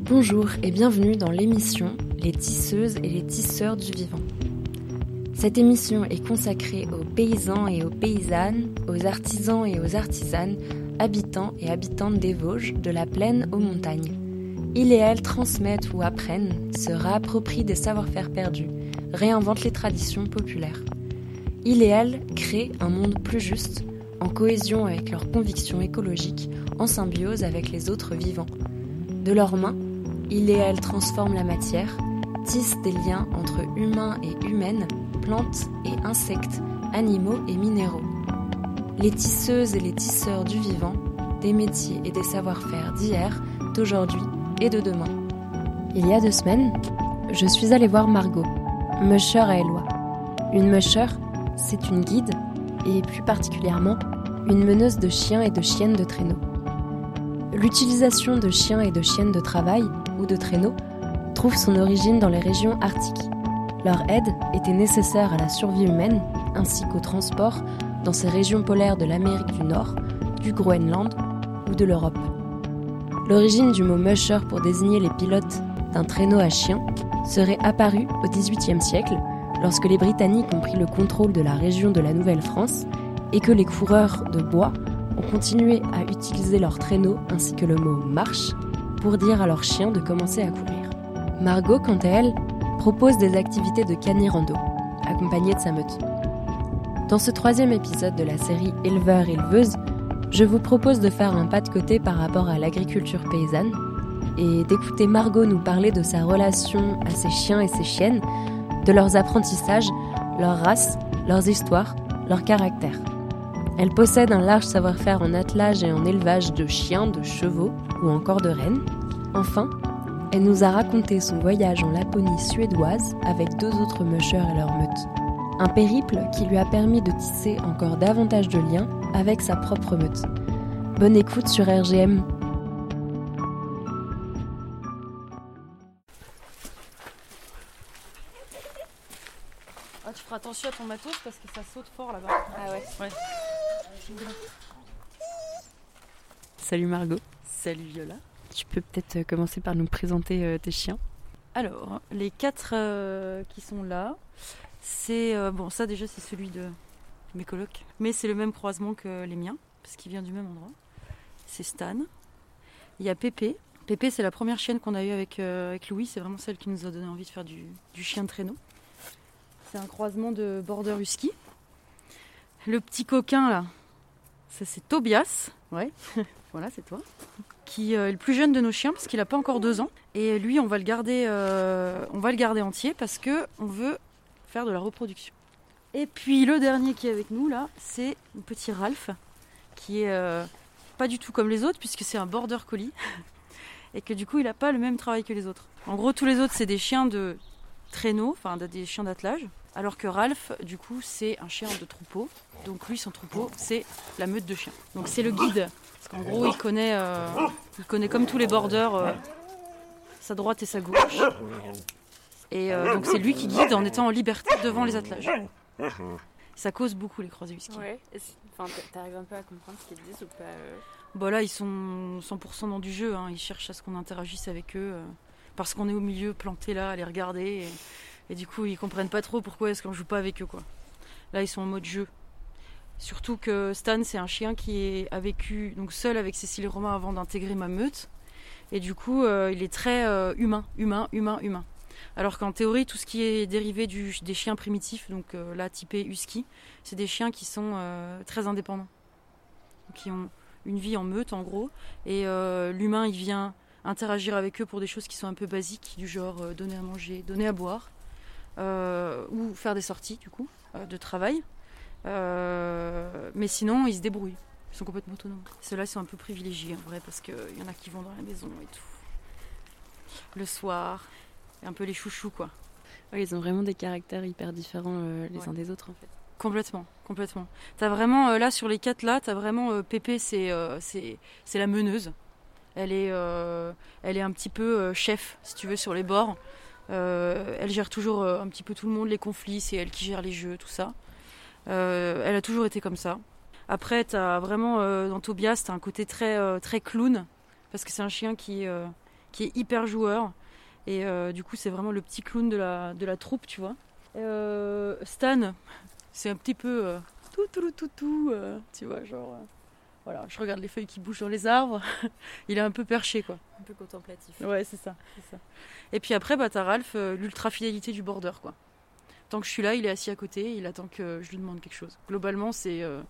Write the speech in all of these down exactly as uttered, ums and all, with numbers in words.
Bonjour et bienvenue dans l'émission Les tisseuses et les tisseurs du vivant. Cette émission est consacrée aux paysans et aux paysannes, aux artisans et aux artisanes, habitants et habitantes des Vosges, de la plaine aux montagnes. Ils et elles transmettent ou apprennent, se réapproprient des savoir-faire perdus, réinventent les traditions populaires. Ils et elles créent un monde plus juste, en cohésion avec leurs convictions écologiques, en symbiose avec les autres vivants. De leurs mains, ils et elles transforment la matière, tissent des liens entre humains et humaines, plantes et insectes, animaux et minéraux. Les tisseuses et les tisseurs du vivant, des métiers et des savoir-faire d'hier, d'aujourd'hui et de demain. Il y a deux semaines, je suis allée voir Margot, musher à Éloie. Une musher, c'est une guide, et plus particulièrement, une meneuse de chiens et de chiennes de traîneau. L'utilisation de chiens et de chiennes de travail, ou de traîneau, trouve son origine dans les régions arctiques. Leur aide était nécessaire à la survie humaine, ainsi qu'au transport dans ces régions polaires de l'Amérique du Nord, du Groenland ou de l'Europe. L'origine du mot musher pour désigner les pilotes d'un traîneau à chiens serait apparue au dix-huitième siècle, lorsque les Britanniques ont pris le contrôle de la région de la Nouvelle-France et que les coureurs de bois ont continué à utiliser leurs traîneaux ainsi que le mot « marche » pour dire à leurs chiens de commencer à courir. Margot, quant à elle, propose des activités de cani-rando, accompagnée de sa meute. Dans ce troisième épisode de la série Éleveurs-éleveuses, je vous propose de faire un pas de côté par rapport à l'agriculture paysanne et d'écouter Margot nous parler de sa relation à ses chiens et ses chiennes, de leurs apprentissages, leurs races, leurs histoires, leurs caractères. Elle possède un large savoir-faire en attelage et en élevage de chiens, de chevaux ou encore de rennes. Enfin, elle nous a raconté son voyage en Laponie suédoise avec deux autres mushers et leur meute. Un périple qui lui a permis de tisser encore davantage de liens avec sa propre meute. Bonne écoute sur R G M. Ah, tu feras attention à ton matos parce que ça saute fort là-bas. Ah ouais. Ouais. Salut Margot. Salut Viola. Tu peux peut-être commencer par nous présenter euh, tes chiens. Alors, les quatre euh, qui sont là, c'est... Euh, bon, ça déjà c'est celui de mes colocs. Mais c'est le même croisement que les miens, parce qu'il vient du même endroit. C'est Stan. Il y a Pépé. Pépé, c'est la première chienne qu'on a eue avec, euh, avec Louis. C'est vraiment celle qui nous a donné envie de faire du, du chien de traîneau. C'est un croisement de Border Husky. Le petit coquin là, ça c'est Tobias. Ouais, voilà, c'est toi. Qui euh, est le plus jeune de nos chiens parce qu'il n'a pas encore deux ans. Et lui, on va le garder, euh, on va le garder entier parce que on veut faire de la reproduction. Et puis le dernier qui est avec nous là, c'est le petit Ralph, qui est euh, pas du tout comme les autres puisque c'est un border collie et que du coup il n'a pas le même travail que les autres. En gros, tous les autres c'est des chiens de traîneau, enfin des chiens d'attelage, alors que Ralph, du coup, c'est un chien de troupeau. Donc lui, son troupeau, c'est la meute de chiens. Donc c'est le guide. Parce qu'en gros, il connaît, euh, il connaît comme tous les borders, euh, sa droite et sa gauche. Et euh, donc c'est lui qui guide en étant en liberté devant les attelages. Ça cause beaucoup les croisés husky. Ouais. Enfin, t'arrives un peu à comprendre ce qu'ils disent ou pas euh... Bon là, ils sont cent pour cent dans du jeu. Hein. Ils cherchent à ce qu'on interagisse avec eux. Euh, parce qu'on est au milieu, planté là, à les regarder. Et, et du coup, ils comprennent pas trop pourquoi est-ce qu'on joue pas avec eux, quoi. Là, ils sont en mode jeu. Surtout que Stan, c'est un chien qui est, a vécu donc, seul avec Cécile et Romain avant d'intégrer ma meute. Et du coup, euh, il est très euh, humain, humain, humain, humain. Alors qu'en théorie, tout ce qui est dérivé du, des chiens primitifs, donc euh, là, typés husky, c'est des chiens qui sont euh, très indépendants. Qui ont une vie en meute, en gros. Et euh, l'humain, il vient interagir avec eux pour des choses qui sont un peu basiques, du genre euh, donner à manger, donner à boire, euh, ou faire des sorties, du coup, euh, de travail. Euh, mais sinon, ils se débrouillent. Ils sont complètement autonomes. Ceux-là, ils sont un peu privilégiés, en vrai, parce qu'il y en a qui vont dans la maison et tout. Le soir, et un peu les chouchous, quoi. Ouais, ils ont vraiment des caractères hyper différents euh, les ouais. uns des autres, en fait. Complètement, complètement. T'as vraiment, euh, là, sur les quatre, là, t'as vraiment... Euh, Pépé, c'est, euh, c'est, c'est la meneuse. Elle est, euh, elle est un petit peu euh, chef, si tu veux, sur les bords. Euh, elle gère toujours euh, un petit peu tout le monde, les conflits, c'est elle qui gère les jeux, tout ça. Euh, elle a toujours été comme ça. Après, t'as vraiment, euh, dans Tobias, t'as un côté très, euh, très clown, parce que c'est un chien qui, euh, qui est hyper joueur. Et euh, du coup, c'est vraiment le petit clown de la, de la troupe, tu vois. Euh, Stan, c'est un petit peu euh, tout, tout, tout, tout, euh, tu vois, genre... Euh, voilà, je regarde les feuilles qui bougent dans les arbres. Il est un peu perché, quoi. Un peu contemplatif. Ouais, c'est ça, c'est ça. Et puis après, bah, t'as Ralph, euh, l'ultra-fidélité du border, quoi. Tant que je suis là, il est assis à côté, il attend que je lui demande quelque chose. Globalement, c'est... Euh,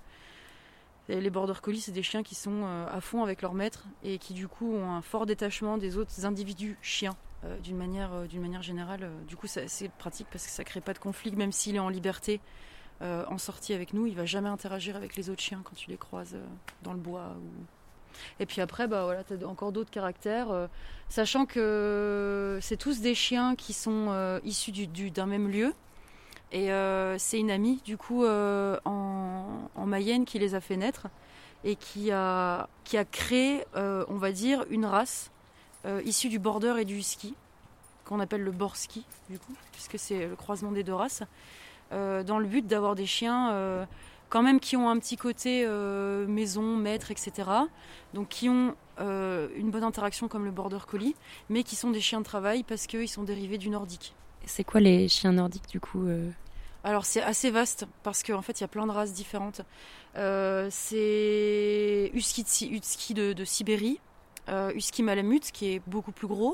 les border collies, c'est des chiens qui sont euh, à fond avec leur maître et qui, du coup, ont un fort détachement des autres individus chiens. Euh, d'une manière, euh, d'une manière générale, euh, du coup, c'est assez pratique parce que ça crée pas de conflit, même s'il est en liberté, euh, en sortie avec nous, il va jamais interagir avec les autres chiens quand tu les croises euh, dans le bois. Ou... Et puis après, bah voilà, t'as encore d'autres caractères, euh, sachant que c'est tous des chiens qui sont euh, issus du, du, d'un même lieu. Et euh, c'est une amie, du coup, euh, en, en Mayenne qui les a fait naître et qui a, qui a créé, euh, on va dire, une race euh, issue du border et du husky, qu'on appelle le borski, du coup, puisque c'est le croisement des deux races, euh, dans le but d'avoir des chiens euh, quand même qui ont un petit côté euh, maison, maître, et cetera. Donc qui ont euh, une bonne interaction comme le border collie, mais qui sont des chiens de travail parce qu'ils sont dérivés du nordique. C'est quoi les chiens nordiques du coup euh... Alors c'est assez vaste parce qu'en fait il y a plein de races différentes. Euh, c'est husky de, husky de, de Sibérie, euh, husky malamute qui est beaucoup plus gros.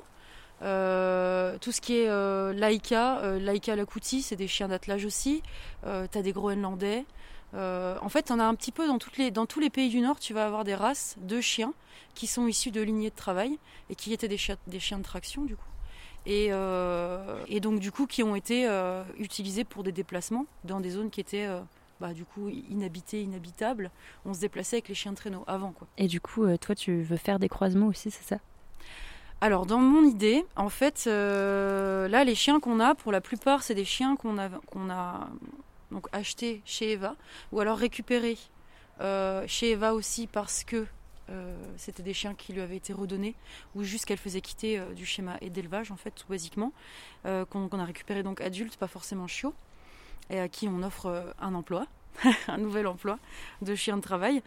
Euh, tout ce qui est euh, Laika, euh, Laika Lakouti, c'est des chiens d'attelage aussi. Euh, t'as des Groenlandais. Euh, en fait, t'en as un petit peu dans, toutes les, dans tous les pays du Nord. Tu vas avoir des races de chiens qui sont issus de lignées de travail et qui étaient des chiens, des chiens de traction du coup. Et, euh, et donc du coup qui ont été euh, utilisés pour des déplacements dans des zones qui étaient euh, bah, du coup inhabitées, inhabitables. On se déplaçait avec les chiens de traîneau avant, quoi. Et du coup, euh, toi tu veux faire des croisements aussi, c'est ça ? Alors dans mon idée, en fait, euh, là les chiens qu'on a, pour la plupart, c'est des chiens qu'on a, qu'on a donc, achetés chez Eva, ou alors récupérés euh, chez Eva aussi parce que euh, c'était des chiens qui lui avaient été redonnés, ou juste qu'elle faisait quitter euh, du schéma et d'élevage, en fait, tout basiquement, euh, qu'on, qu'on a récupéré donc adultes, pas forcément chiots, et à qui on offre euh, un emploi, un nouvel emploi de chien de travail.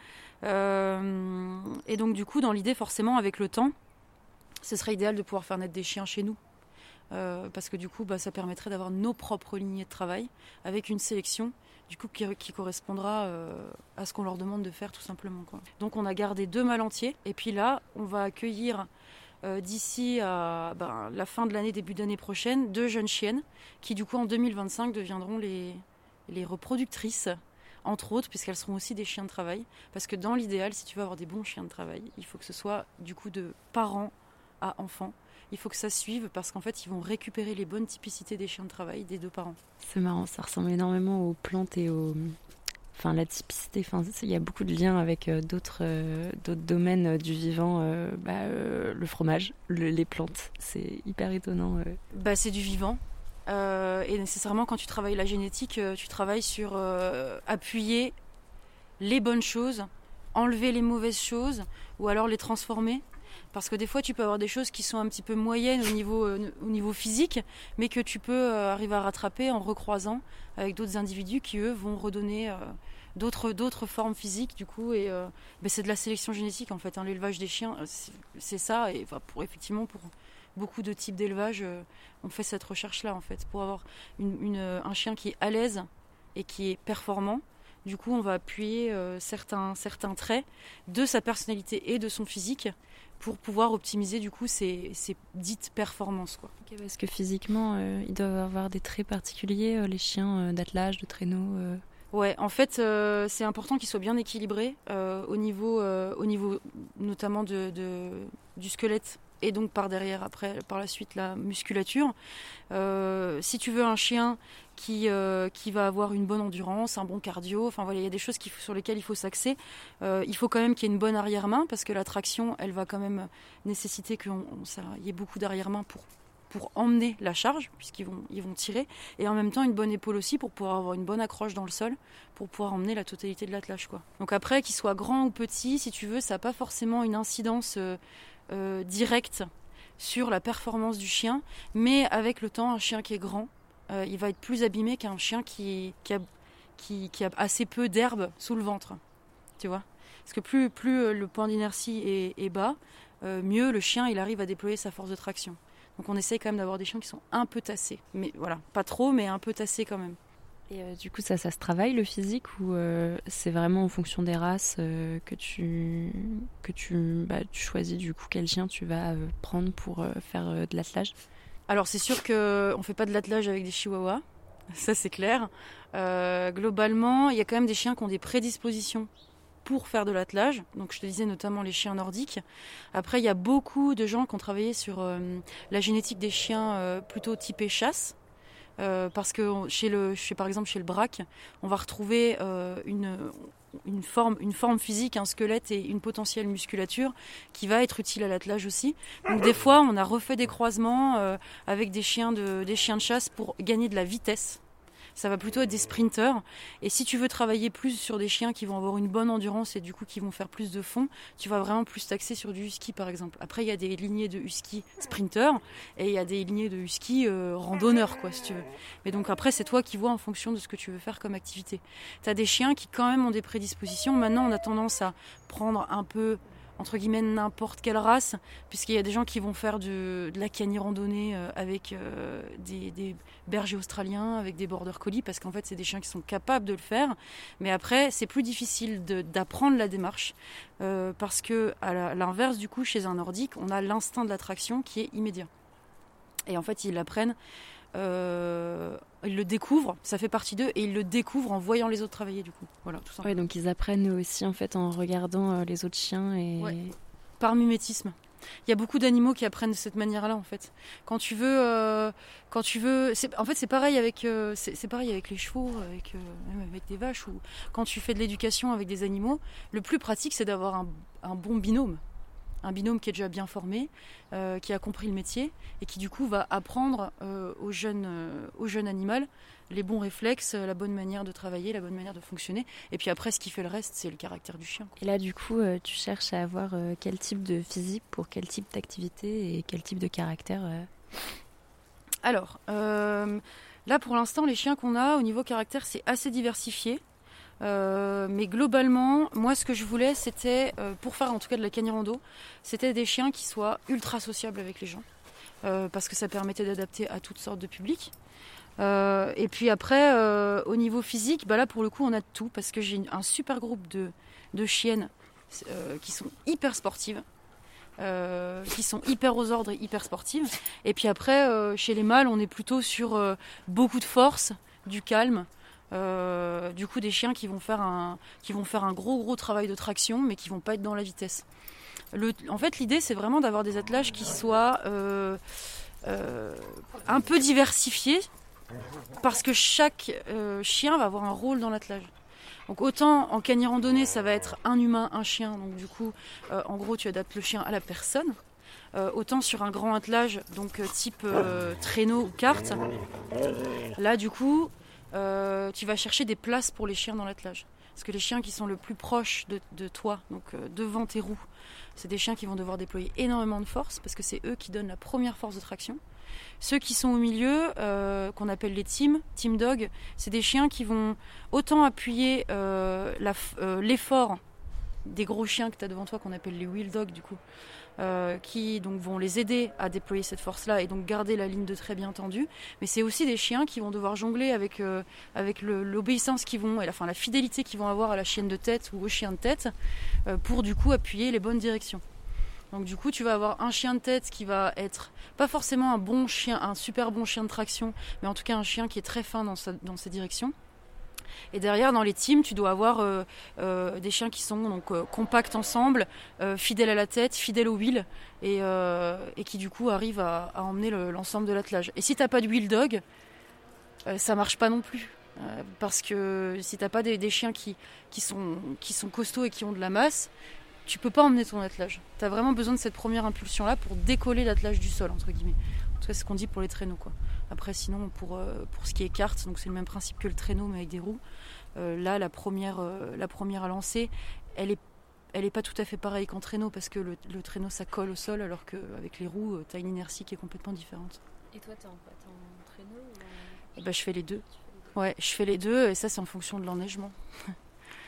Euh, et donc du coup, dans l'idée, forcément, avec le temps, ce serait idéal de pouvoir faire naître des chiens chez nous. Euh, parce que du coup, bah, ça permettrait d'avoir nos propres lignées de travail avec une sélection du coup, qui, qui correspondra euh, à ce qu'on leur demande de faire tout simplement, quoi. Donc on a gardé deux mâles entiers et puis là, on va accueillir euh, d'ici à ben, la fin de l'année, début d'année prochaine, deux jeunes chiennes qui du coup en deux mille vingt-cinq deviendront les, les reproductrices, entre autres, puisqu'elles seront aussi des chiens de travail. Parce que dans l'idéal, si tu veux avoir des bons chiens de travail, il faut que ce soit du coup de parents à enfants. Il faut que ça suive parce qu'en fait, ils vont récupérer les bonnes typicités des chiens de travail des deux parents. C'est marrant, ça ressemble énormément aux plantes et aux... Enfin, la typicité, enfin, il y a beaucoup de liens avec euh, d'autres, euh, d'autres domaines euh, du vivant. Euh, bah, euh, le fromage, le, les plantes, c'est hyper étonnant. Euh. Bah, c'est du vivant. Euh, et nécessairement, quand tu travailles la génétique, euh, tu travailles sur euh, appuyer les bonnes choses, enlever les mauvaises choses ou alors les transformer. Parce que des fois, tu peux avoir des choses qui sont un petit peu moyennes au niveau, euh, au niveau physique, mais que tu peux euh, arriver à rattraper en recroisant avec d'autres individus qui, eux, vont redonner euh, d'autres, d'autres formes physiques, du coup. Et euh, ben, c'est de la sélection génétique, en fait. Hein, l'élevage des chiens, c'est, c'est ça. Et enfin, pour, effectivement, pour beaucoup de types d'élevage, euh, on fait cette recherche-là, en fait. Pour avoir une, une, un chien qui est à l'aise et qui est performant, du coup, on va appuyer euh, certains, certains traits de sa personnalité et de son physique pour pouvoir optimiser du coup ces, ces dites performances, quoi. Okay, parce que physiquement, euh, ils doivent avoir des traits particuliers, euh, les chiens euh, d'attelage, de traîneau. Euh... Ouais, en fait, euh, c'est important qu'ils soient bien équilibrés euh, au niveau, euh, au niveau notamment de, de, du squelette et donc par derrière, après, par la suite, la musculature. Euh, si tu veux un chien qui, euh, qui va avoir une bonne endurance, un bon cardio, enfin voilà, il y a des choses qui, sur lesquelles il faut s'axer. Euh, il faut quand même qu'il y ait une bonne arrière-main, parce que la traction, elle va quand même nécessiter qu'il y ait beaucoup d'arrière-main pour, pour emmener la charge, puisqu'ils vont, ils vont tirer, et en même temps une bonne épaule aussi pour pouvoir avoir une bonne accroche dans le sol, pour pouvoir emmener la totalité de l'attelage, quoi. Donc après, qu'il soit grand ou petit, si tu veux, ça n'a pas forcément une incidence euh, euh, directe sur la performance du chien, mais avec le temps, un chien qui est grand, euh, il va être plus abîmé qu'un chien qui, qui, a, qui, qui a assez peu d'herbe sous le ventre. tu vois. Parce que plus, plus le point d'inertie est, est bas, euh, mieux le chien il arrive à déployer sa force de traction. Donc on essaye quand même d'avoir des chiens qui sont un peu tassés. Mais voilà, pas trop, mais un peu tassés quand même. Et euh, du coup, ça, ça se travaille le physique ou euh, c'est vraiment en fonction des races euh, que tu que tu, bah, tu choisis du coup quel chien tu vas euh, prendre pour euh, faire euh, de l'attelage? Alors c'est sûr qu'on ne fait pas de l'attelage avec des chihuahuas, ça c'est clair. Euh, globalement, il y a quand même des chiens qui ont des prédispositions pour faire de l'attelage. Donc je te disais notamment les chiens nordiques. Après, il y a beaucoup de gens qui ont travaillé sur euh, la génétique des chiens euh, plutôt typés chasse. Euh, parce que chez le, chez, par exemple chez le braque, on va retrouver euh, une, une, forme, une forme physique, un squelette et une potentielle musculature qui va être utile à l'attelage aussi. Donc des fois, on a refait des croisements euh, avec des chiens, de, des chiens de chasse pour gagner de la vitesse. Ça va plutôt être des sprinters. Et si tu veux travailler plus sur des chiens qui vont avoir une bonne endurance et du coup qui vont faire plus de fond, tu vas vraiment plus t'axer sur du husky par exemple. Après, il y a des lignées de husky sprinters et il y a des lignées de husky euh, randonneurs, quoi, si tu veux. Mais donc après, c'est toi qui vois en fonction de ce que tu veux faire comme activité. Tu as des chiens qui quand même ont des prédispositions. Maintenant, on a tendance à prendre un peu entre guillemets n'importe quelle race, puisqu'il y a des gens qui vont faire de, de la cani randonnée euh, avec euh, des, des bergers australiens, avec des border collies, parce qu'en fait c'est des chiens qui sont capables de le faire, mais après c'est plus difficile de, d'apprendre la démarche, euh, parce que à l'inverse du coup chez un nordique, on a l'instinct de l'attraction qui est immédiat. Et en fait ils l'apprennent, euh, ils le découvrent, ça fait partie d'eux, et ils le découvrent en voyant les autres travailler du coup. Voilà, tout simplement. Ouais, donc ils apprennent aussi en fait en regardant euh, les autres chiens et ouais. Par mimétisme. Il y a beaucoup d'animaux qui apprennent de cette manière-là en fait. Quand tu veux, euh, quand tu veux, c'est, en fait c'est pareil avec, euh, c'est, c'est pareil avec les chevaux, avec euh, même avec des vaches, ou quand tu fais de l'éducation avec des animaux, le plus pratique c'est d'avoir un, un bon binôme. Un binôme qui est déjà bien formé, euh, qui a compris le métier et qui du coup va apprendre euh, au, jeune, euh, au jeune animal les bons réflexes, la bonne manière de travailler, la bonne manière de fonctionner. Et puis après, ce qui fait le reste, c'est le caractère du chien, quoi. Et là, du coup, euh, tu cherches à avoir euh, quel type de physique pour quel type d'activité et quel type de caractère euh... Alors, euh, là pour l'instant, les chiens qu'on a au niveau caractère, c'est assez diversifié. Euh, mais globalement, moi ce que je voulais c'était, euh, pour faire en tout cas de la cani rando, c'était des chiens qui soient ultra sociables avec les gens, euh, parce que ça permettait d'adapter à toutes sortes de publics. Euh, et puis après, euh, au niveau physique, bah là pour le coup on a de tout, parce que j'ai un super groupe de, de chiennes euh, qui sont hyper sportives, euh, qui sont hyper aux ordres et hyper sportives. Et puis après, euh, chez les mâles, on est plutôt sur euh, beaucoup de force, du calme. Euh, du coup des chiens qui vont faire un qui vont faire un gros gros travail de traction mais qui vont pas être dans la vitesse. Le, en fait l'idée c'est vraiment d'avoir des attelages qui soient euh, euh, un peu diversifiés, parce que chaque euh, chien va avoir un rôle dans l'attelage. Donc autant en cani randonnée ça va être un humain, un chien, donc du coup euh, en gros tu adaptes le chien à la personne. Euh, autant sur un grand attelage, donc euh, type euh, traîneau ou carte, là du coup Euh, tu vas chercher des places pour les chiens dans l'attelage. Parce que les chiens qui sont le plus proches de, de toi, donc euh, devant tes roues, c'est des chiens qui vont devoir déployer énormément de force, parce que c'est eux qui donnent la première force de traction. Ceux qui sont au milieu, euh, qu'on appelle les team, team dog, c'est des chiens qui vont autant appuyer euh, la, euh, l'effort des gros chiens que tu as devant toi, qu'on appelle les wheel dogs du coup, Euh, qui donc vont les aider à déployer cette force-là et donc garder la ligne de trait bien tendue. Mais c'est aussi des chiens qui vont devoir jongler avec, euh, avec le, l'obéissance qu'ils vont, et la, enfin, la fidélité qu'ils vont avoir à la chienne de tête ou au chien de tête, euh, pour du coup appuyer les bonnes directions. Donc du coup tu vas avoir un chien de tête qui va être pas forcément un bon chien, un super bon chien de traction, mais en tout cas un chien qui est très fin dans, sa, dans ses directions. Et derrière, dans les teams, tu dois avoir euh, euh, des chiens qui sont donc euh, compacts ensemble, euh, fidèles à la tête, fidèles au wheel, et, euh, et qui du coup arrivent à, à emmener le, l'ensemble de l'attelage. Et si t'as pas de wheel dog, euh, ça marche pas non plus, euh, parce que si t'as pas des, des chiens qui, qui, sont, qui sont costauds et qui ont de la masse, tu peux pas emmener ton attelage. T'as vraiment besoin de cette première impulsion-là pour décoller l'attelage du sol, entre guillemets. En tout cas, c'est ce qu'on dit pour les traîneaux, quoi. Après, sinon, pour, euh, pour ce qui est carte, donc c'est le même principe que le traîneau, mais avec des roues. Euh, là, la première, euh, la première à lancer, elle est, elle est pas tout à fait pareille qu'en traîneau, parce que le, le traîneau, ça colle au sol, alors qu'avec les roues, euh, t'as une inertie qui est complètement différente. Et toi, t'es en, t'es en traîneau ou en... Et bah, je fais les deux. Ouais, je fais les deux, et ça, c'est en fonction de l'enneigement.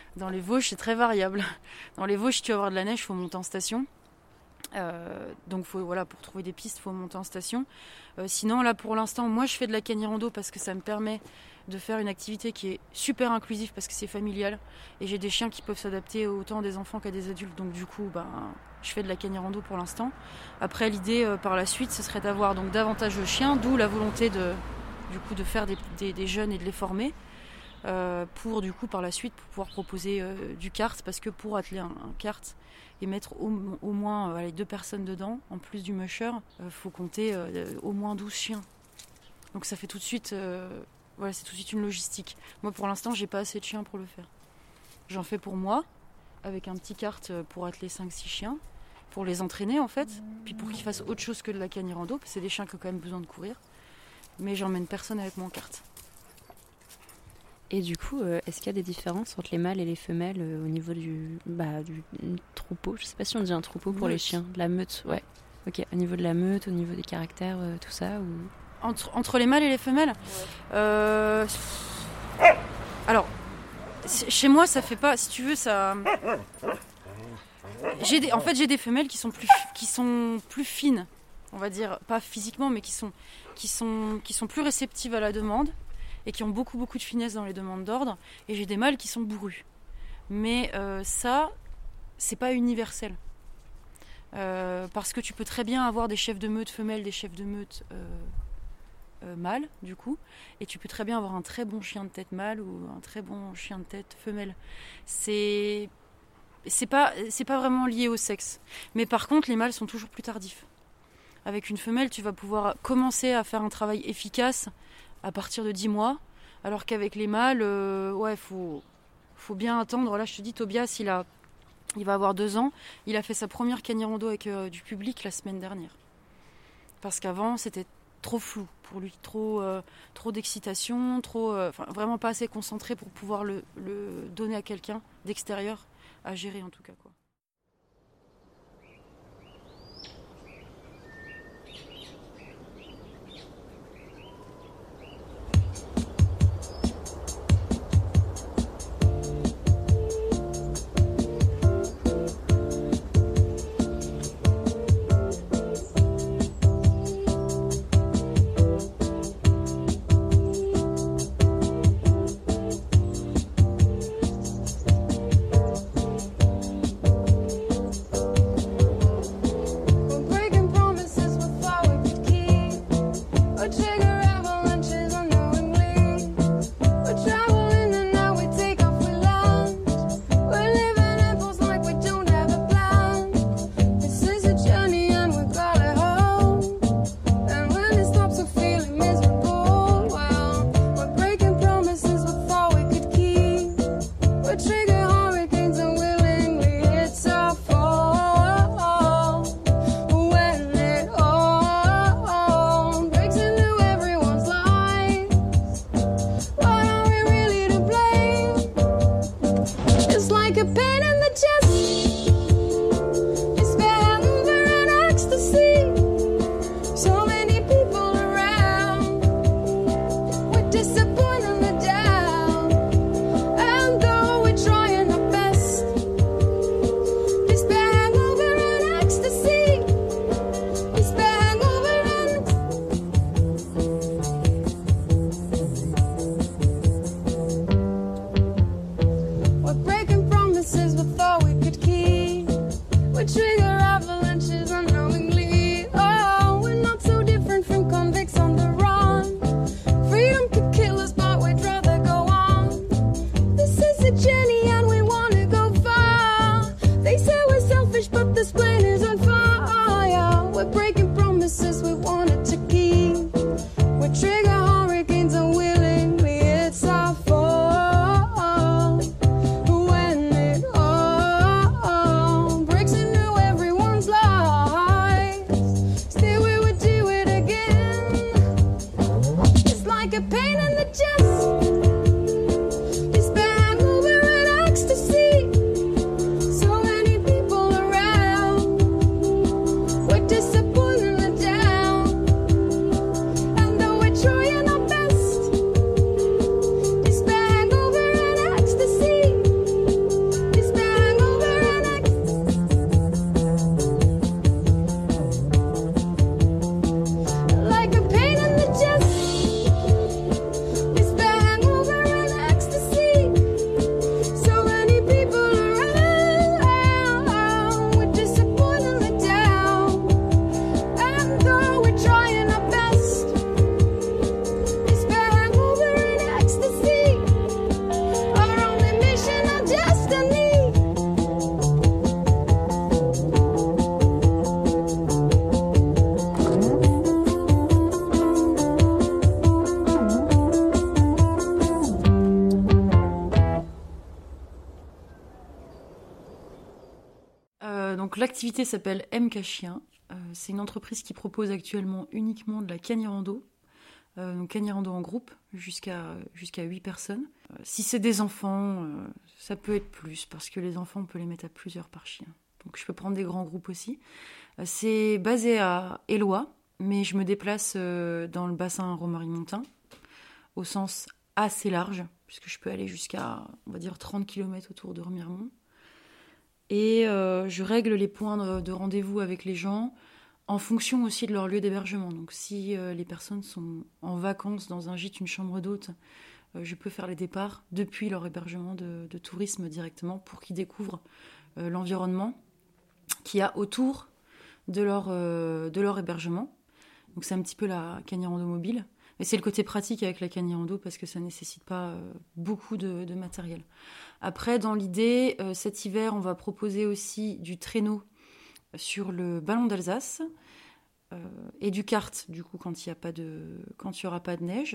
Dans les Vosges, c'est très variable. Dans les Vosges, si tu veux avoir de la neige, il faut monter en station. Euh, donc faut, voilà, pour trouver des pistes, il faut monter en station. Euh, sinon, là, pour l'instant, moi, je fais de la cani-rando parce que ça me permet de faire une activité qui est super inclusive parce que c'est familial. Et j'ai des chiens qui peuvent s'adapter autant des enfants qu'à des adultes. Donc du coup, ben, je fais de la cani-rando pour l'instant. Après, l'idée euh, par la suite, ce serait d'avoir donc davantage de chiens, d'où la volonté de, du coup, de faire des, des, des jeunes et de les former. Euh, pour du coup par la suite pour pouvoir proposer euh, du kart, parce que pour atteler un, un kart et mettre au, au moins euh, allez, deux personnes dedans en plus du musher, il euh, faut compter euh, au moins douze chiens, donc ça fait tout de suite euh, voilà, c'est tout de suite une logistique. Moi pour l'instant j'ai pas assez de chiens pour le faire, j'en fais pour moi avec un petit kart pour atteler cinq six chiens pour les entraîner en fait, puis pour qu'ils fassent autre chose que de la cani-rando parce que c'est des chiens qui ont quand même besoin de courir, mais j'emmène personne avec mon kart. Et du coup, euh, est-ce qu'il y a des différences entre les mâles et les femelles euh, au niveau du, bah, du troupeau? Je sais pas si on dit un troupeau pour meute. Les chiens. De la meute, ouais. Ok, au niveau de la meute, au niveau des caractères, euh, tout ça ou... entre, entre les mâles et les femelles ouais. euh... Alors, chez moi, ça fait pas... Si tu veux, ça... J'ai des, en fait, j'ai des femelles qui sont, plus, qui sont plus fines, on va dire, pas physiquement, mais qui sont, qui sont, qui sont plus réceptives à la demande. Et qui ont beaucoup beaucoup de finesse dans les demandes d'ordre, et j'ai des mâles qui sont bourrus. Mais euh, ça, c'est pas universel. Euh, parce que tu peux très bien avoir des chefs de meute femelles, des chefs de meute euh, euh, mâles, du coup, et tu peux très bien avoir un très bon chien de tête mâle ou un très bon chien de tête femelle. C'est, c'est pas, c'est pas vraiment lié au sexe. Mais par contre, les mâles sont toujours plus tardifs. Avec une femelle, tu vas pouvoir commencer à faire un travail efficace à partir de dix mois, alors qu'avec les mâles, euh, ouais, faut, faut bien attendre. Là, je te dis, Tobias, il, a, il va avoir deux ans. Il a fait sa première cani-rando avec euh, du public la semaine dernière. Parce qu'avant, c'était trop flou pour lui, trop, euh, trop d'excitation, trop, euh, vraiment pas assez concentré pour pouvoir le, le donner à quelqu'un d'extérieur à gérer en tout cas, quoi. Euh, donc l'activité s'appelle M K Chien. Euh, c'est une entreprise qui propose actuellement uniquement de la cani-rando. Euh, donc cani-rando en groupe, jusqu'à, jusqu'à huit personnes. Euh, si c'est des enfants, euh, ça peut être plus, parce que les enfants, on peut les mettre à plusieurs par chien. Donc je peux prendre des grands groupes aussi. Euh, c'est basé à Éloie, mais je me déplace euh, dans le bassin Romarie-Montin, au sens assez large, puisque je peux aller jusqu'à, on va dire, trente kilomètres autour de Remiremont. Et euh, je règle les points de, de rendez-vous avec les gens en fonction aussi de leur lieu d'hébergement. Donc si euh, les personnes sont en vacances dans un gîte, une chambre d'hôte, euh, je peux faire les départs depuis leur hébergement de, de tourisme directement pour qu'ils découvrent euh, l'environnement qu'il y a autour de leur, euh, de leur hébergement. Donc c'est un petit peu la cani-rando mobile. Mais c'est le côté pratique avec la cani-rando parce que ça ne nécessite pas euh, beaucoup de, de matériel. Après, dans l'idée, euh, cet hiver, on va proposer aussi du traîneau sur le ballon d'Alsace euh, et du kart, du coup, quand il y a pas de, quand il y aura pas de neige.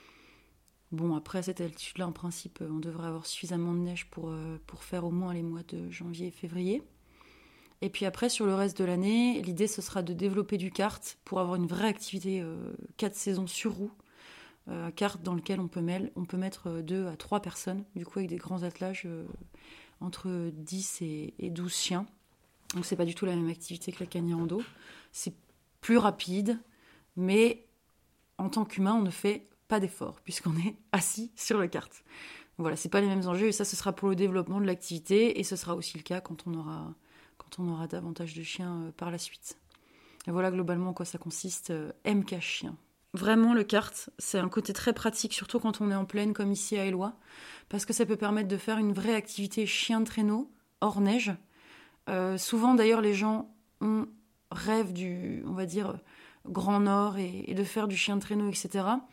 Bon, après, à cette altitude-là, en principe, on devrait avoir suffisamment de neige pour, euh, pour faire au moins les mois de janvier et février. Et puis après, sur le reste de l'année, l'idée, ce sera de développer du kart pour avoir une vraie activité euh, quatre saisons sur roue. Euh, kart dans lequel on peut, mêle, on peut mettre deux à trois personnes, du coup avec des grands attelages euh, entre dix et, et douze chiens. Donc c'est pas du tout la même activité que la cani-rando. C'est plus rapide, mais en tant qu'humain, on ne fait pas d'effort, puisqu'on est assis sur le kart. Donc voilà, c'est pas les mêmes enjeux, et ça, ce sera pour le développement de l'activité, et ce sera aussi le cas quand on aura... quand on aura davantage de chiens euh, par la suite. Et voilà globalement en quoi ça consiste, euh, M K Chien. Vraiment, le kart, c'est un côté très pratique, surtout quand on est en plaine comme ici à Éloie, parce que ça peut permettre de faire une vraie activité chien de traîneau, hors neige. Euh, souvent d'ailleurs, les gens ont, rêvent du, on va dire, Grand Nord et, et de faire du chien de traîneau, et cetera.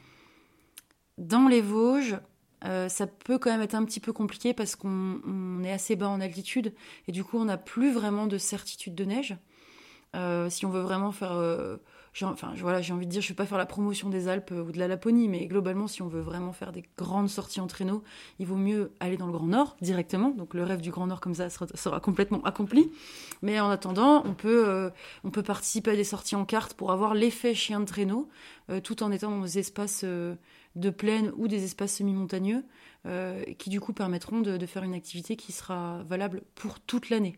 Dans les Vosges, Euh, ça peut quand même être un petit peu compliqué parce qu'on on est assez bas en altitude et du coup on n'a plus vraiment de certitude de neige. Euh, si on veut vraiment faire, euh, j'ai, enfin voilà, j'ai envie de dire, je ne vais pas faire la promotion des Alpes ou de la Laponie, mais globalement si on veut vraiment faire des grandes sorties en traîneau, il vaut mieux aller dans le Grand Nord directement. Donc le rêve du Grand Nord comme ça sera, sera complètement accompli. Mais en attendant, on peut, euh, on peut participer à des sorties en kart pour avoir l'effet chien de traîneau, euh, tout en étant dans des espaces euh, de plaine ou des espaces semi-montagneux euh, qui du coup permettront de, de faire une activité qui sera valable pour toute l'année.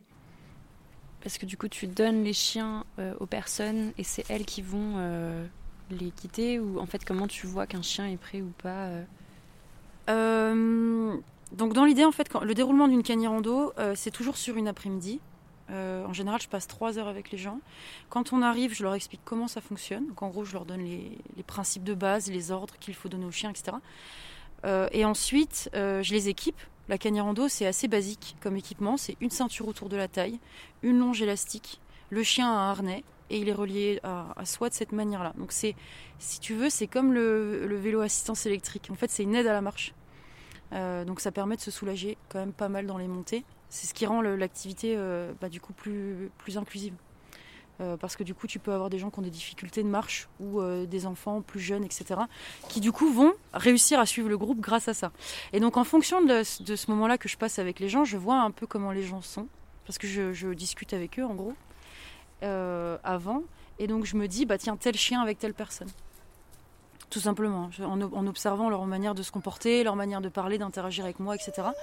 Parce que du coup tu donnes les chiens euh, aux personnes et c'est elles qui vont euh, les quitter, ou en fait comment tu vois qu'un chien est prêt ou pas euh... Euh, donc dans l'idée en fait, quand, le déroulement d'une cani-rando euh, c'est toujours sur une après-midi. Euh, en général, je passe trois heures avec les gens. Quand on arrive, je leur explique comment ça fonctionne. Donc, en gros, je leur donne les, les principes de base, les ordres qu'il faut donner aux chiens, et cetera. Euh, et ensuite, euh, je les équipe. La cani-rando, c'est assez basique comme équipement. C'est une ceinture autour de la taille, une longe élastique, le chien a un harnais et il est relié à, à soi de cette manière-là. Donc, c'est, si tu veux, c'est comme le, le vélo assistance électrique. En fait, c'est une aide à la marche. Euh, donc, ça permet de se soulager quand même pas mal dans les montées. C'est ce qui rend le, l'activité euh, bah, du coup plus, plus inclusive. Euh, parce que du coup, tu peux avoir des gens qui ont des difficultés de marche ou euh, des enfants plus jeunes, et cetera, qui du coup vont réussir à suivre le groupe grâce à ça. Et donc, en fonction de, de ce moment-là que je passe avec les gens, je vois un peu comment les gens sont. Parce que je, je discute avec eux, en gros, euh, avant. Et donc, je me dis, bah tiens, tel chien avec telle personne. Tout simplement. En, en observant leur manière de se comporter, leur manière de parler, d'interagir avec moi, et cetera.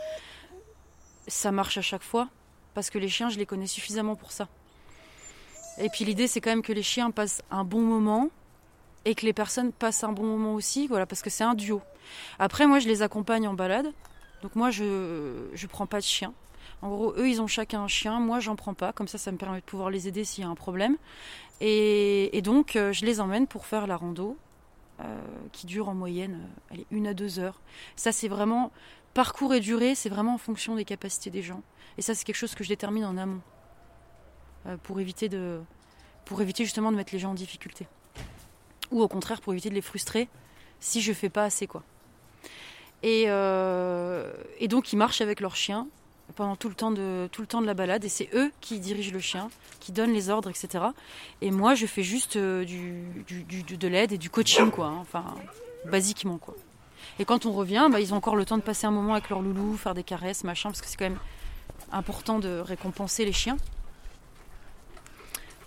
Ça marche à chaque fois, parce que les chiens, je les connais suffisamment pour ça. Et puis l'idée, c'est quand même que les chiens passent un bon moment et que les personnes passent un bon moment aussi, voilà, parce que c'est un duo. Après, moi, je les accompagne en balade, donc moi, je je prends pas de chien. En gros, eux, ils ont chacun un chien, moi, j'en prends pas, comme ça, ça me permet de pouvoir les aider s'il y a un problème. Et, et donc, euh, je les emmène pour faire la rando, euh, qui dure en moyenne, euh, allez, une à deux heures. Ça, c'est vraiment... Parcours et durée, c'est vraiment en fonction des capacités des gens. Et ça, c'est quelque chose que je détermine en amont. Euh, pour éviter de, pour éviter justement de mettre les gens en difficulté. Ou au contraire, pour éviter de les frustrer si je fais pas assez, quoi. Et, euh, et donc, ils marchent avec leur chien pendant tout le temps de, tout le temps de la balade. Et c'est eux qui dirigent le chien, qui donnent les ordres, et cetera. Et moi, je fais juste euh, du, du, du, de l'aide et du coaching, quoi. Hein, enfin, basiquement, quoi. Et quand on revient, bah, ils ont encore le temps de passer un moment avec leur loulou, faire des caresses, machin, parce que c'est quand même important de récompenser les chiens.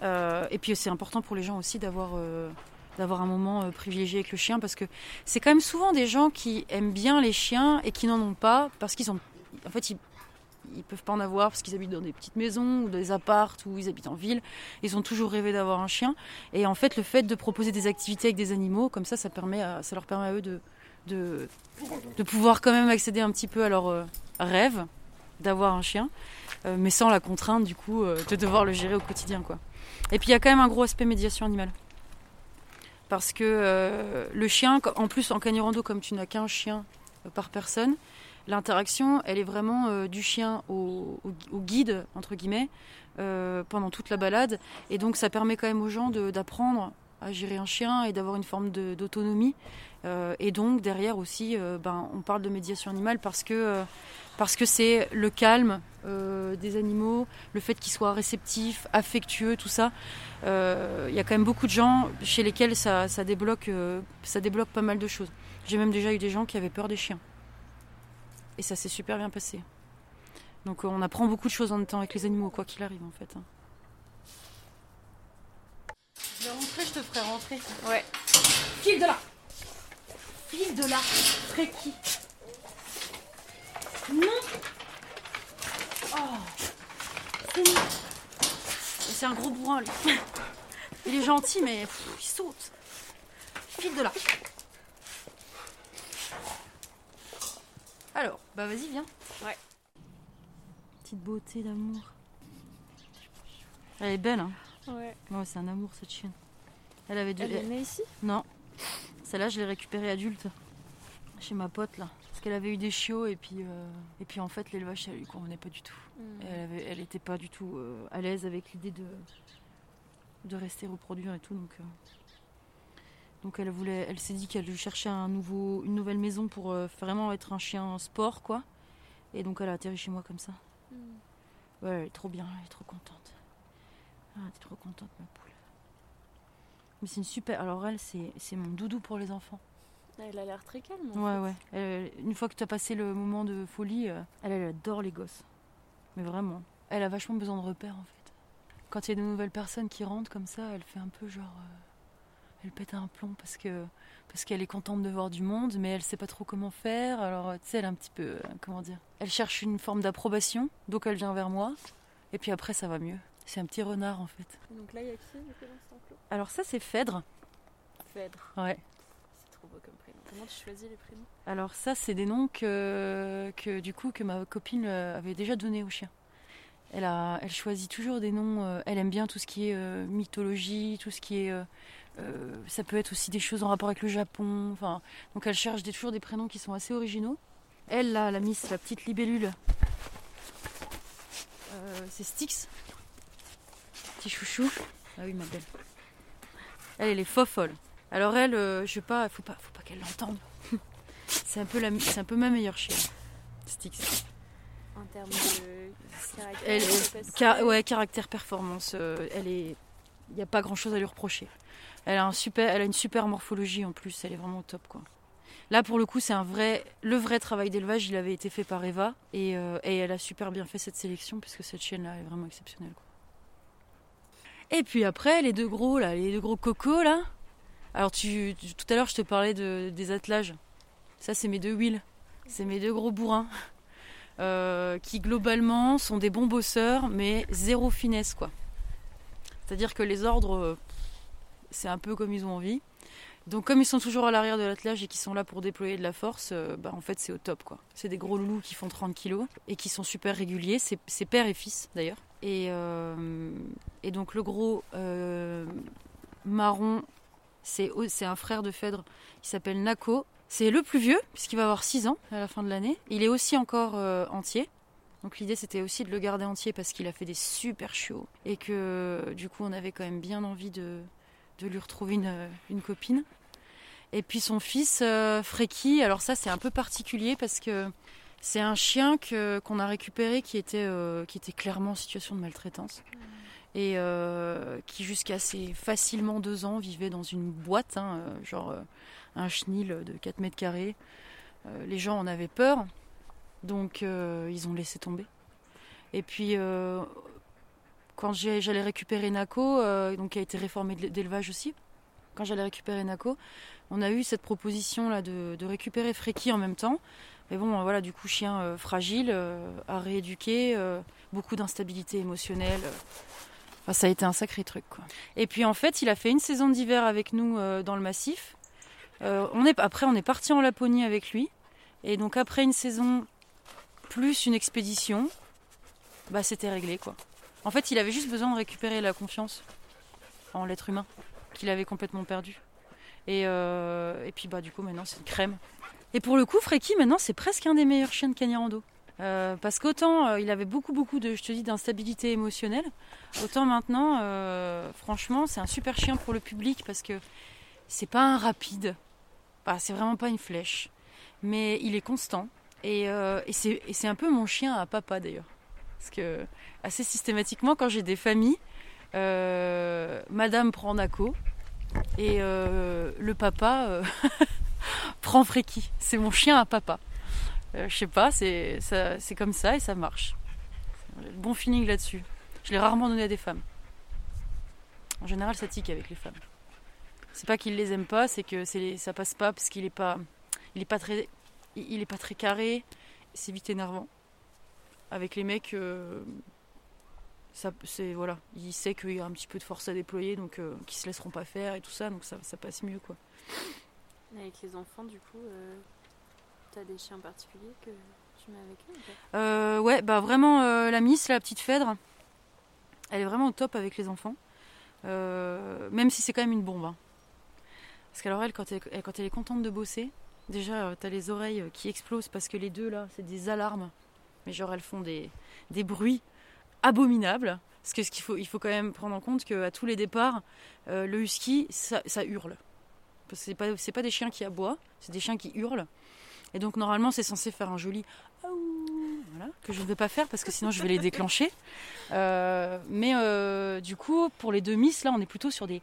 Euh, et puis c'est important pour les gens aussi d'avoir, euh, d'avoir un moment euh, privilégié avec le chien, parce que c'est quand même souvent des gens qui aiment bien les chiens et qui n'en ont pas parce qu'ils ont, en fait, ils, ils peuvent pas en avoir parce qu'ils habitent dans des petites maisons ou des appartes ou ils habitent en ville. Ils ont toujours rêvé d'avoir un chien. Et en fait, le fait de proposer des activités avec des animaux, comme ça, ça, permet à, ça leur permet à eux de, de, de pouvoir quand même accéder un petit peu à leur euh, rêve d'avoir un chien, euh, mais sans la contrainte du coup euh, de devoir le gérer au quotidien, quoi. Et puis il y a quand même un gros aspect médiation animale. Parce que euh, le chien, en plus en Cagnes-Rando, comme tu n'as qu'un chien euh, par personne, l'interaction, elle est vraiment euh, du chien au, au, au guide, entre guillemets, euh, pendant toute la balade. Et donc ça permet quand même aux gens de, d'apprendre à gérer un chien et d'avoir une forme de, d'autonomie. Euh, et donc derrière aussi, euh, ben, on parle de médiation animale parce que, euh, parce que c'est le calme euh, des animaux, le fait qu'ils soient réceptifs, affectueux, tout ça. Il euh, y a quand même beaucoup de gens chez lesquels ça, ça, débloque, euh, ça débloque pas mal de choses. J'ai même déjà eu des gens qui avaient peur des chiens. Et ça s'est super bien passé. Donc on apprend beaucoup de choses en étant avec les animaux, quoi qu'il arrive en fait. Je vais rentrer, je te ferai rentrer. Ouais. File de là. File de là. Fréqui. Non. Oh. C'est non. C'est un gros bourrin lui. Il est gentil mais pff, il saute. File de là. Alors, bah vas-y, viens. Ouais. Petite beauté d'amour. Elle est belle, hein. Ouais. Ouais, c'est un amour cette chienne. Elle avait dû. Elle est née ici ? Non. Celle-là, je l'ai récupérée adulte chez ma pote là, parce qu'elle avait eu des chiots et puis euh... et puis en fait l'élevage ça lui convenait pas du tout. Mmh. Elle avait, elle était pas du tout euh, à l'aise avec l'idée de de rester reproduire et tout, donc euh... donc elle voulait, elle s'est dit qu'elle cherchait un nouveau, une nouvelle maison pour euh, vraiment être un chien sport quoi. Et donc elle a atterri chez moi comme ça. Mmh. Ouais, elle est trop bien, elle est trop contente. Ah, t'es trop contente ma poule. Mais c'est une super. Alors elle, c'est, c'est mon doudou pour les enfants. Elle a l'air très calme. Ouais, fait. ouais. Elle, une fois que tu as passé le moment de folie, euh, elle, elle adore les gosses. Mais vraiment. Elle a vachement besoin de repères en fait. Quand il y a de nouvelles personnes qui rentrent comme ça, elle fait un peu genre. Euh, elle pète un plomb parce que parce qu'elle est contente de voir du monde, mais elle sait pas trop comment faire. Alors tu sais, elle est un petit peu. Euh, comment dire ? Elle cherche une forme d'approbation, donc elle vient vers moi. Et puis après, ça va mieux. C'est un petit renard en fait. Et donc là, il y a qui du coup dans cet enclos ? Alors ça, c'est Phèdre. Phèdre. Ouais. C'est trop beau comme prénom. Comment tu choisis les prénoms ? Alors ça, c'est des noms que, que du coup que ma copine avait déjà donné au chien. Elle a, elle choisit toujours des noms. Euh, elle aime bien tout ce qui est euh, mythologie, tout ce qui est. Euh, euh, ça peut être aussi des choses en rapport avec le Japon. Enfin, donc elle cherche des, toujours des prénoms qui sont assez originaux. Elle là, la Miss, la petite libellule. Euh, c'est Styx. Petit chouchou. Ah oui, ma belle. Elle, elle est fofolle. Alors elle, euh, je sais pas, faut pas, faut pas qu'elle l'entende. c'est un peu la, c'est un peu ma meilleure chienne, Styx. En termes de caractère. Elle, car, ouais, caractère, performance. Euh, elle est, il y a pas grand chose à lui reprocher. Elle a un super, elle a une super morphologie en plus. Elle est vraiment top quoi. Là pour le coup, c'est un vrai, le vrai travail d'élevage. Il avait été fait par Eva et, euh, et elle a super bien fait cette sélection parce que cette chienne là est vraiment exceptionnelle quoi. Et puis après, les deux gros, là, les deux gros cocos, là. Alors, tu, tu, tout à l'heure, je te parlais de, des attelages. Ça, c'est mes deux Will. C'est mes deux gros bourrins. Euh, qui, globalement, sont des bons bosseurs, mais zéro finesse, quoi. C'est-à-dire que les ordres, euh, c'est un peu comme ils ont envie. Donc, comme ils sont toujours à l'arrière de l'attelage et qu'ils sont là pour déployer de la force, euh, bah, en fait, c'est au top, quoi. C'est des gros loulous qui font trente kilos et qui sont super réguliers. C'est, c'est père et fils, d'ailleurs. Et, euh, et donc le gros euh, marron, c'est, c'est un frère de Phèdre, il s'appelle Nako. C'est le plus vieux, puisqu'il va avoir six ans à la fin de l'année. Il est aussi encore euh, entier. Donc l'idée c'était aussi de le garder entier parce qu'il a fait des super chiots. Et que du coup on avait quand même bien envie de, de lui retrouver une, une copine. Et puis son fils, euh, Fréqui, alors ça c'est un peu particulier parce que c'est un chien que, qu'on a récupéré qui était, euh, qui était clairement en situation de maltraitance. Mmh. Et euh, qui jusqu'à assez facilement deux ans vivait dans une boîte, hein, euh, genre euh, un chenil de quatre mètres carrés. Euh, les gens en avaient peur, donc euh, ils ont laissé tomber. Et puis, euh, quand j'ai, j'allais récupérer Nako, euh, donc qui a été réformé d'élevage aussi, quand j'allais récupérer Nako, on a eu cette proposition là de, de récupérer Fréki en même temps. Mais bon, euh, voilà, du coup, chien euh, fragile, euh, à rééduquer, euh, beaucoup d'instabilité émotionnelle. Euh, enfin, ça a été un sacré truc, quoi. Et puis en fait, il a fait une saison d'hiver avec nous euh, dans le massif. Euh, on est, après, on est parti en Laponie avec lui. Et donc après une saison plus une expédition, bah c'était réglé, quoi. En fait, il avait juste besoin de récupérer la confiance en l'être humain qu'il avait complètement perdu. Et, euh, et puis bah du coup maintenant c'est une crème. Et pour le coup, Fréki maintenant c'est presque un des meilleurs chiens de Kagnarando. Euh, parce qu'autant euh, il avait beaucoup beaucoup de, je te dis, d'instabilité émotionnelle, autant maintenant, euh, franchement, c'est un super chien pour le public parce que c'est pas un rapide, bah, c'est vraiment pas une flèche, mais il est constant et, euh, et, c'est, et c'est un peu mon chien à papa d'ailleurs. Parce que assez systématiquement, quand j'ai des familles, euh, Madame prend Nako et euh, le papa euh, prend Fréki. C'est mon chien à papa. Euh, je sais pas, c'est, ça, c'est comme ça et ça marche. Bon feeling là-dessus. Je l'ai rarement donné à des femmes. En général, ça tique avec les femmes. C'est pas qu'ils les aiment pas, c'est que c'est, ça passe pas parce qu'il est pas, il est pas très, il est pas très carré. C'est vite énervant. Avec les mecs, euh, ça, c'est, voilà, il sait qu'il y a un petit peu de force à déployer, donc euh, qu'ils se laisseront pas faire et tout ça, donc ça, ça passe mieux, quoi. Avec les enfants, du coup, euh, t'as des chiens particuliers que tu mets avec eux ou pas ? euh, Ouais, bah vraiment, euh, la Miss, la petite Phèdre, elle est vraiment au top avec les enfants, euh, même si c'est quand même une bombe. Hein. Parce qu'alors elle, quand elle, elle, quand elle est contente de bosser, déjà, euh, t'as les oreilles qui explosent parce que les deux là, c'est des alarmes. Mais genre elles font des, des bruits abominables. Parce que ce qu'il faut, il faut quand même prendre en compte qu'à tous les départs, euh, le husky, ça, ça hurle. Parce que c'est pas, c'est pas des chiens qui aboient, c'est des chiens qui hurlent. Et donc normalement c'est censé faire un joli aouh, voilà, que je ne vais pas faire parce que sinon je vais les déclencher. Euh, mais euh, du coup, pour les deux Miss, là on est plutôt sur des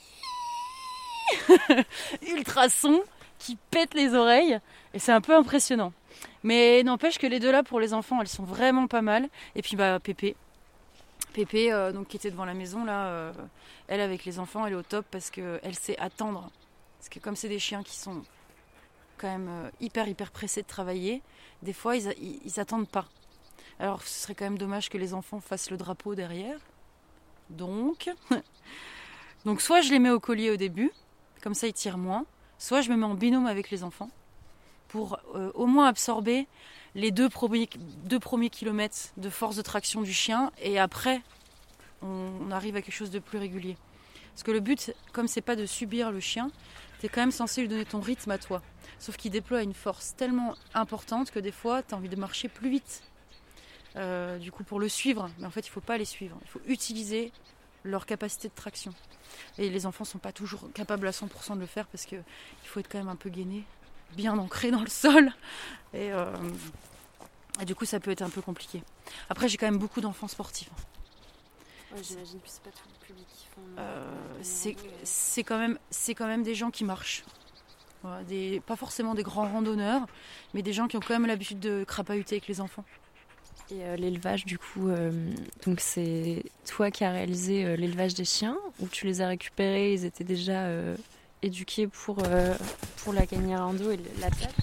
ultrasons qui pètent les oreilles. Et c'est un peu impressionnant. Mais n'empêche que les deux là pour les enfants elles sont vraiment pas mal. Et puis bah Pépé Pépé euh, donc qui était devant la maison là, euh, elle avec les enfants elle est au top parce qu'elle sait attendre. Parce que comme c'est des chiens qui sont quand même euh, hyper hyper pressés de travailler, des fois ils, ils, ils attendent pas. Alors ce serait quand même dommage que les enfants fassent le drapeau derrière. Donc donc soit je les mets au collier au début, comme ça ils tirent moins, soit je me mets en binôme avec les enfants. Pour euh, au moins absorber les deux premiers, deux premiers kilomètres de force de traction du chien et après on, on arrive à quelque chose de plus régulier. Parce que le but, comme c'est pas de subir le chien, t'es quand même censé lui donner ton rythme à toi. Sauf qu'il déploie une force tellement importante que des fois t'as envie de marcher plus vite. Euh, du coup pour le suivre, mais en fait il faut pas les suivre, il faut utiliser leur capacité de traction. Et les enfants sont pas toujours capables à cent pour cent de le faire parce que il faut être quand même un peu gainé, bien ancré dans le sol et, euh, et du coup ça peut être un peu compliqué. Après j'ai quand même beaucoup d'enfants sportifs. Ouais, j'imagine que c'est pas tout le public qui font euh, c'est, c'est, quand même, c'est quand même des gens qui marchent, voilà, des, pas forcément des grands randonneurs mais des gens qui ont quand même l'habitude de crapahuter avec les enfants. Et euh, l'élevage du coup, euh, donc c'est toi qui as réalisé euh, l'élevage des chiens ou tu les as récupérés, ils étaient déjà euh, éduqués pour, euh, pour la Kagnarando et la tâche?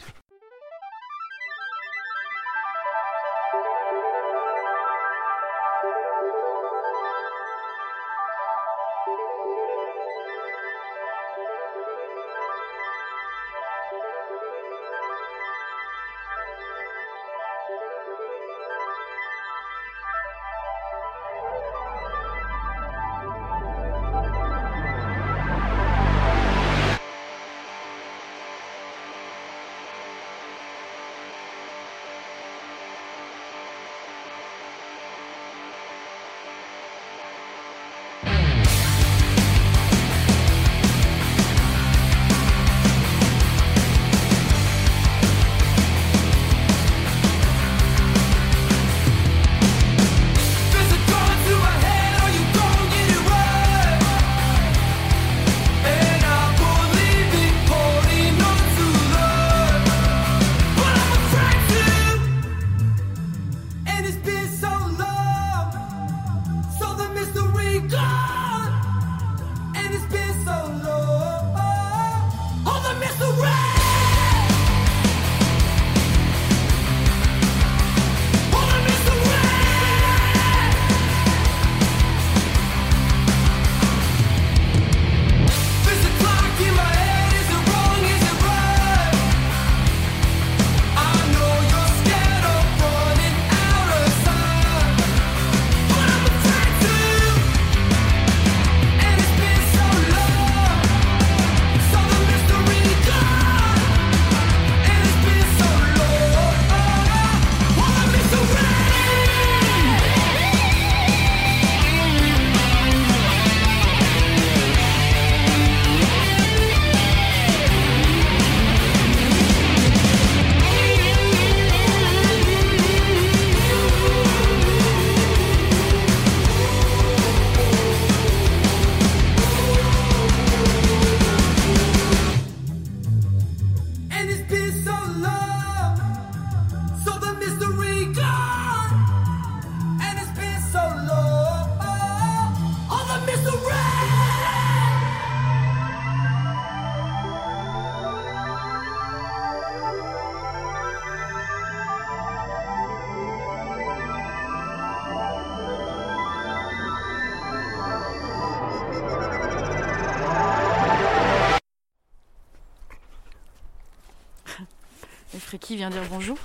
Freaky vient dire bonjour.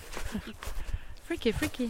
Freaky, Freaky.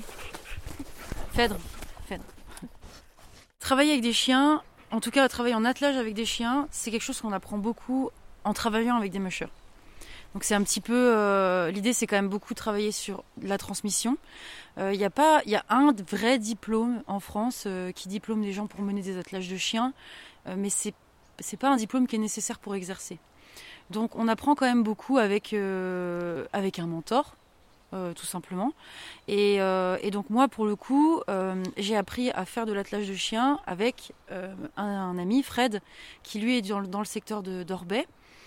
Phèdre, Phèdre. Travailler avec des chiens, en tout cas travailler en attelage avec des chiens, c'est quelque chose qu'on apprend beaucoup en travaillant avec des mushers. Donc c'est un petit peu, euh, l'idée c'est quand même beaucoup de travailler sur la transmission. Il euh, y a pas, il y a un vrai diplôme en France euh, qui diplôme des gens pour mener des attelages de chiens, euh, mais c'est c'est pas un diplôme qui est nécessaire pour exercer. Donc on apprend quand même beaucoup avec euh, avec un mentor. Euh, tout simplement. Et, euh, et donc moi, pour le coup, euh, j'ai appris à faire de l'attelage de chiens avec euh, un, un ami, Fred, qui lui est dans, dans le secteur de d'Orbay,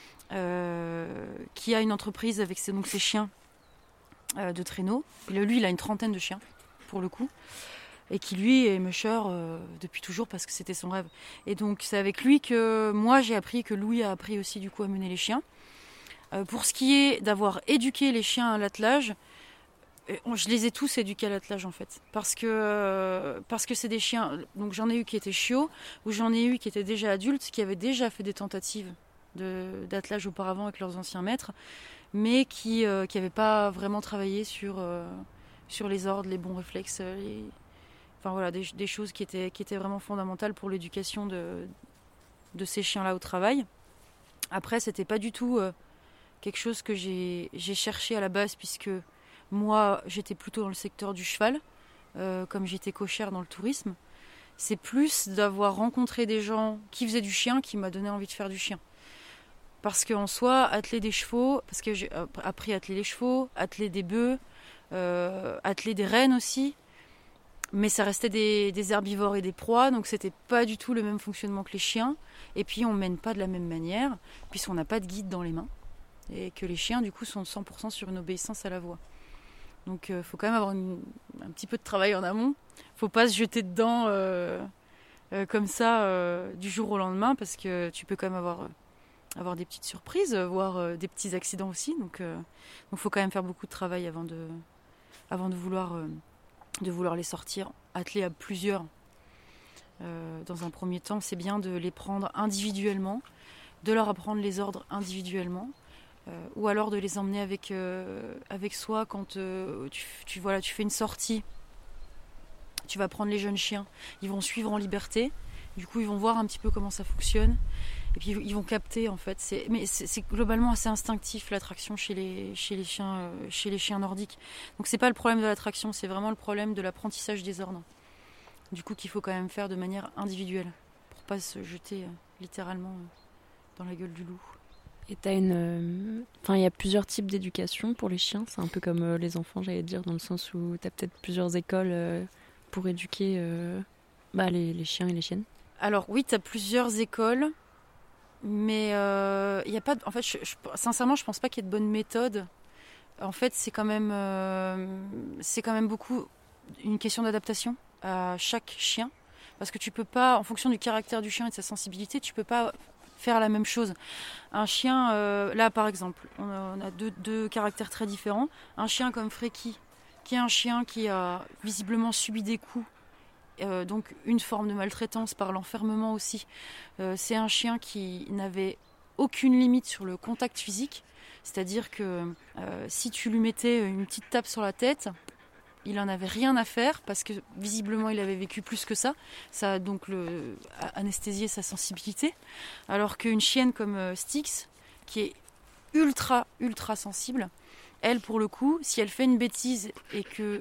euh, qui a une entreprise avec ses, donc ses chiens euh, de traîneau. Et lui, il a une trentaine de chiens, pour le coup, et qui lui est musher euh, depuis toujours parce que c'était son rêve. Et donc c'est avec lui que moi j'ai appris, que Louis a appris aussi du coup à mener les chiens. Euh, pour ce qui est d'avoir éduqué les chiens à l'attelage, je les ai tous éduqués à l'attelage en fait, parce que euh, parce que c'est des chiens. Donc j'en ai eu qui étaient chiots, ou j'en ai eu qui étaient déjà adultes, qui avaient déjà fait des tentatives de, d'attelage auparavant avec leurs anciens maîtres, mais qui euh, qui n'avaient pas vraiment travaillé sur euh, sur les ordres, les bons réflexes, les... enfin voilà, des, des choses qui étaient qui étaient vraiment fondamentales pour l'éducation de de ces chiens-là au travail. Après, c'était pas du tout euh, quelque chose que j'ai j'ai cherché à la base, puisque moi, j'étais plutôt dans le secteur du cheval, euh, comme j'étais cochère dans le tourisme. C'est plus d'avoir rencontré des gens qui faisaient du chien qui m'a donné envie de faire du chien. Parce qu'en soi, atteler des chevaux, parce que j'ai appris à atteler les chevaux, atteler des bœufs, euh, atteler des rennes aussi, mais ça restait des, des herbivores et des proies, donc c'était pas du tout le même fonctionnement que les chiens. Et puis on mène pas de la même manière, puisqu'on n'a pas de guide dans les mains, et que les chiens du coup sont cent pour cent sur une obéissance à la voix. Donc il euh, faut quand même avoir une, un petit peu de travail en amont. Faut pas se jeter dedans euh, euh, comme ça euh, du jour au lendemain, parce que tu peux quand même avoir, euh, avoir des petites surprises, voire euh, des petits accidents aussi. Donc il euh, faut quand même faire beaucoup de travail avant de, avant de, vouloir, euh, de vouloir les sortir, atteler à plusieurs. Euh, dans un premier temps, c'est bien de les prendre individuellement, de leur apprendre les ordres individuellement. Euh, ou alors de les emmener avec, euh, avec soi quand euh, tu, tu, voilà, tu fais une sortie. Tu vas prendre les jeunes chiens, ils vont suivre en liberté. Du coup, ils vont voir un petit peu comment ça fonctionne. Et puis, ils vont capter, en fait. C'est, mais c'est, c'est globalement assez instinctif, l'attraction chez les, chez les chiens, euh, chez les chiens nordiques. Donc, c'est pas le problème de l'attraction, c'est vraiment le problème de l'apprentissage des ordres. Du coup, qu'il faut quand même faire de manière individuelle, pour pas se jeter euh, littéralement euh, dans la gueule du loup. Et t'as une... Enfin, euh... il y a plusieurs types d'éducation pour les chiens. C'est un peu comme euh, les enfants, j'allais dire, dans le sens où t'as peut-être plusieurs écoles euh, pour éduquer euh, bah, les, les chiens et les chiennes. Alors oui, t'as plusieurs écoles, mais il euh, y a pas... De... En fait, je, je, sincèrement, je pense pas qu'il y ait de bonne méthode. En fait, c'est quand même, euh, c'est quand même beaucoup une question d'adaptation à chaque chien. Parce que tu peux pas, en fonction du caractère du chien et de sa sensibilité, tu peux pas faire la même chose. Un chien, euh, là par exemple, on a, on a deux, deux caractères très différents. Un chien comme Freaky, qui est un chien qui a visiblement subi des coups, euh, donc une forme de maltraitance par l'enfermement aussi. Euh, c'est un chien qui n'avait aucune limite sur le contact physique, c'est-à-dire que euh, si tu lui mettais une petite tape sur la tête, il n'en avait rien à faire parce que visiblement il avait vécu plus que ça. Ça a donc le, anesthésié sa sensibilité. Alors qu'une chienne comme Styx, qui est ultra, ultra sensible, elle pour le coup, si elle fait une bêtise et que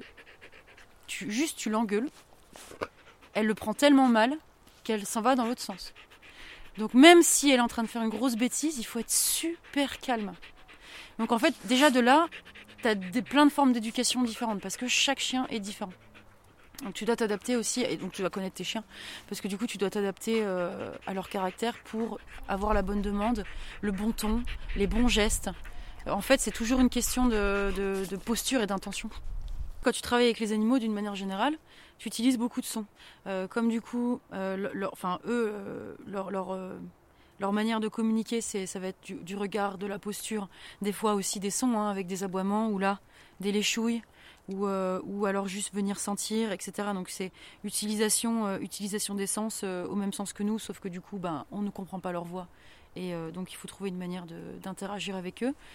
tu, juste tu l'engueules, elle le prend tellement mal qu'elle s'en va dans l'autre sens. Donc même si elle est en train de faire une grosse bêtise, il faut être super calme. Donc en fait, déjà de là, tu as des, plein de formes d'éducation différentes parce que chaque chien est différent. Donc tu dois t'adapter aussi, et donc tu dois connaître tes chiens, parce que du coup tu dois t'adapter euh, à leur caractère pour avoir la bonne demande, le bon ton, les bons gestes. En fait, c'est toujours une question de, de, de posture et d'intention. Quand tu travailles avec les animaux d'une manière générale, tu utilises beaucoup de sons. Euh, comme du coup, euh, leur, enfin, eux, euh, leur, leur, euh, leur manière de communiquer, c'est, ça va être du, du regard, de la posture, des fois aussi des sons, hein, avec des aboiements, ou là, des léchouilles, ou, euh, ou alors juste venir sentir, et cetera. Donc c'est utilisation, euh, utilisation des sens euh, au même sens que nous, sauf que du coup, ben, on ne comprend pas leur voix. Et euh, donc il faut trouver une manière de, d'interagir avec eux.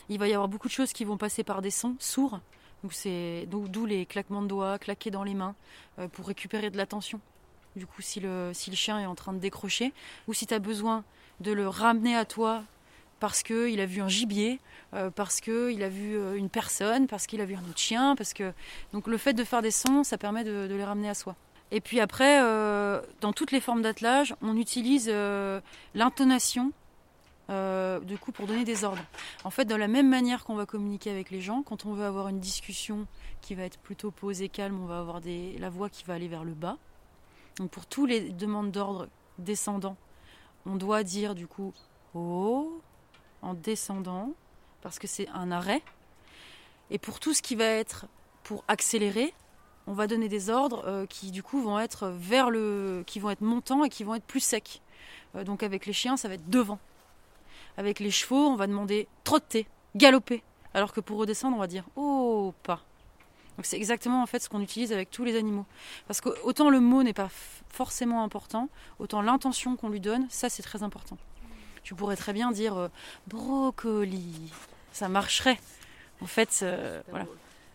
Il va y avoir beaucoup de choses qui vont passer par des sons sourds. Donc c'est, d'où les claquements de doigts, claquer dans les mains, euh, pour récupérer de l'attention. Du coup, si le, si le chien est en train de décrocher, ou si tu as besoin de le ramener à toi parce qu'il a vu un gibier, euh, parce qu'il a vu euh, une personne, parce qu'il a vu un autre chien. Parce que... Donc le fait de faire des sons, ça permet de, de les ramener à soi. Et puis après, euh, dans toutes les formes d'attelage, on utilise euh, l'intonation euh, du coup, pour donner des ordres. En fait, de la même manière qu'on va communiquer avec les gens, quand on veut avoir une discussion qui va être plutôt posée, calme, on va avoir des, la voix qui va aller vers le bas. Donc pour tous les demandes d'ordre descendants, on doit dire du coup « oh » en descendant, parce que c'est un arrêt. Et pour tout ce qui va être pour accélérer, on va donner des ordres euh, qui du coup vont être vers le, qui vont être montants et qui vont être plus secs. Euh, donc avec les chiens, ça va être devant. Avec les chevaux, on va demander trotter, galoper. Alors que pour redescendre, on va dire oh pas. Donc c'est exactement en fait ce qu'on utilise avec tous les animaux. Parce que autant le mot n'est pas f- forcément important, autant l'intention qu'on lui donne, ça c'est très important. Tu pourrais très bien dire euh, brocoli, ça marcherait. En fait, euh, voilà.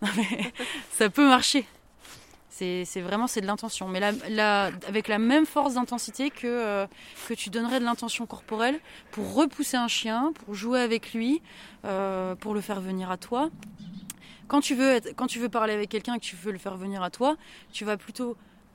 Ça peut marcher. C'est, c'est vraiment c'est de l'intention. Mais la, la, avec la même force d'intensité que, euh, que tu donnerais de l'intention corporelle pour repousser un chien, pour jouer avec lui, euh, pour le faire venir à toi. Quand tu veux être, quand tu veux parler avec quelqu'un et que tu veux le faire venir à toi, tu vas plutôt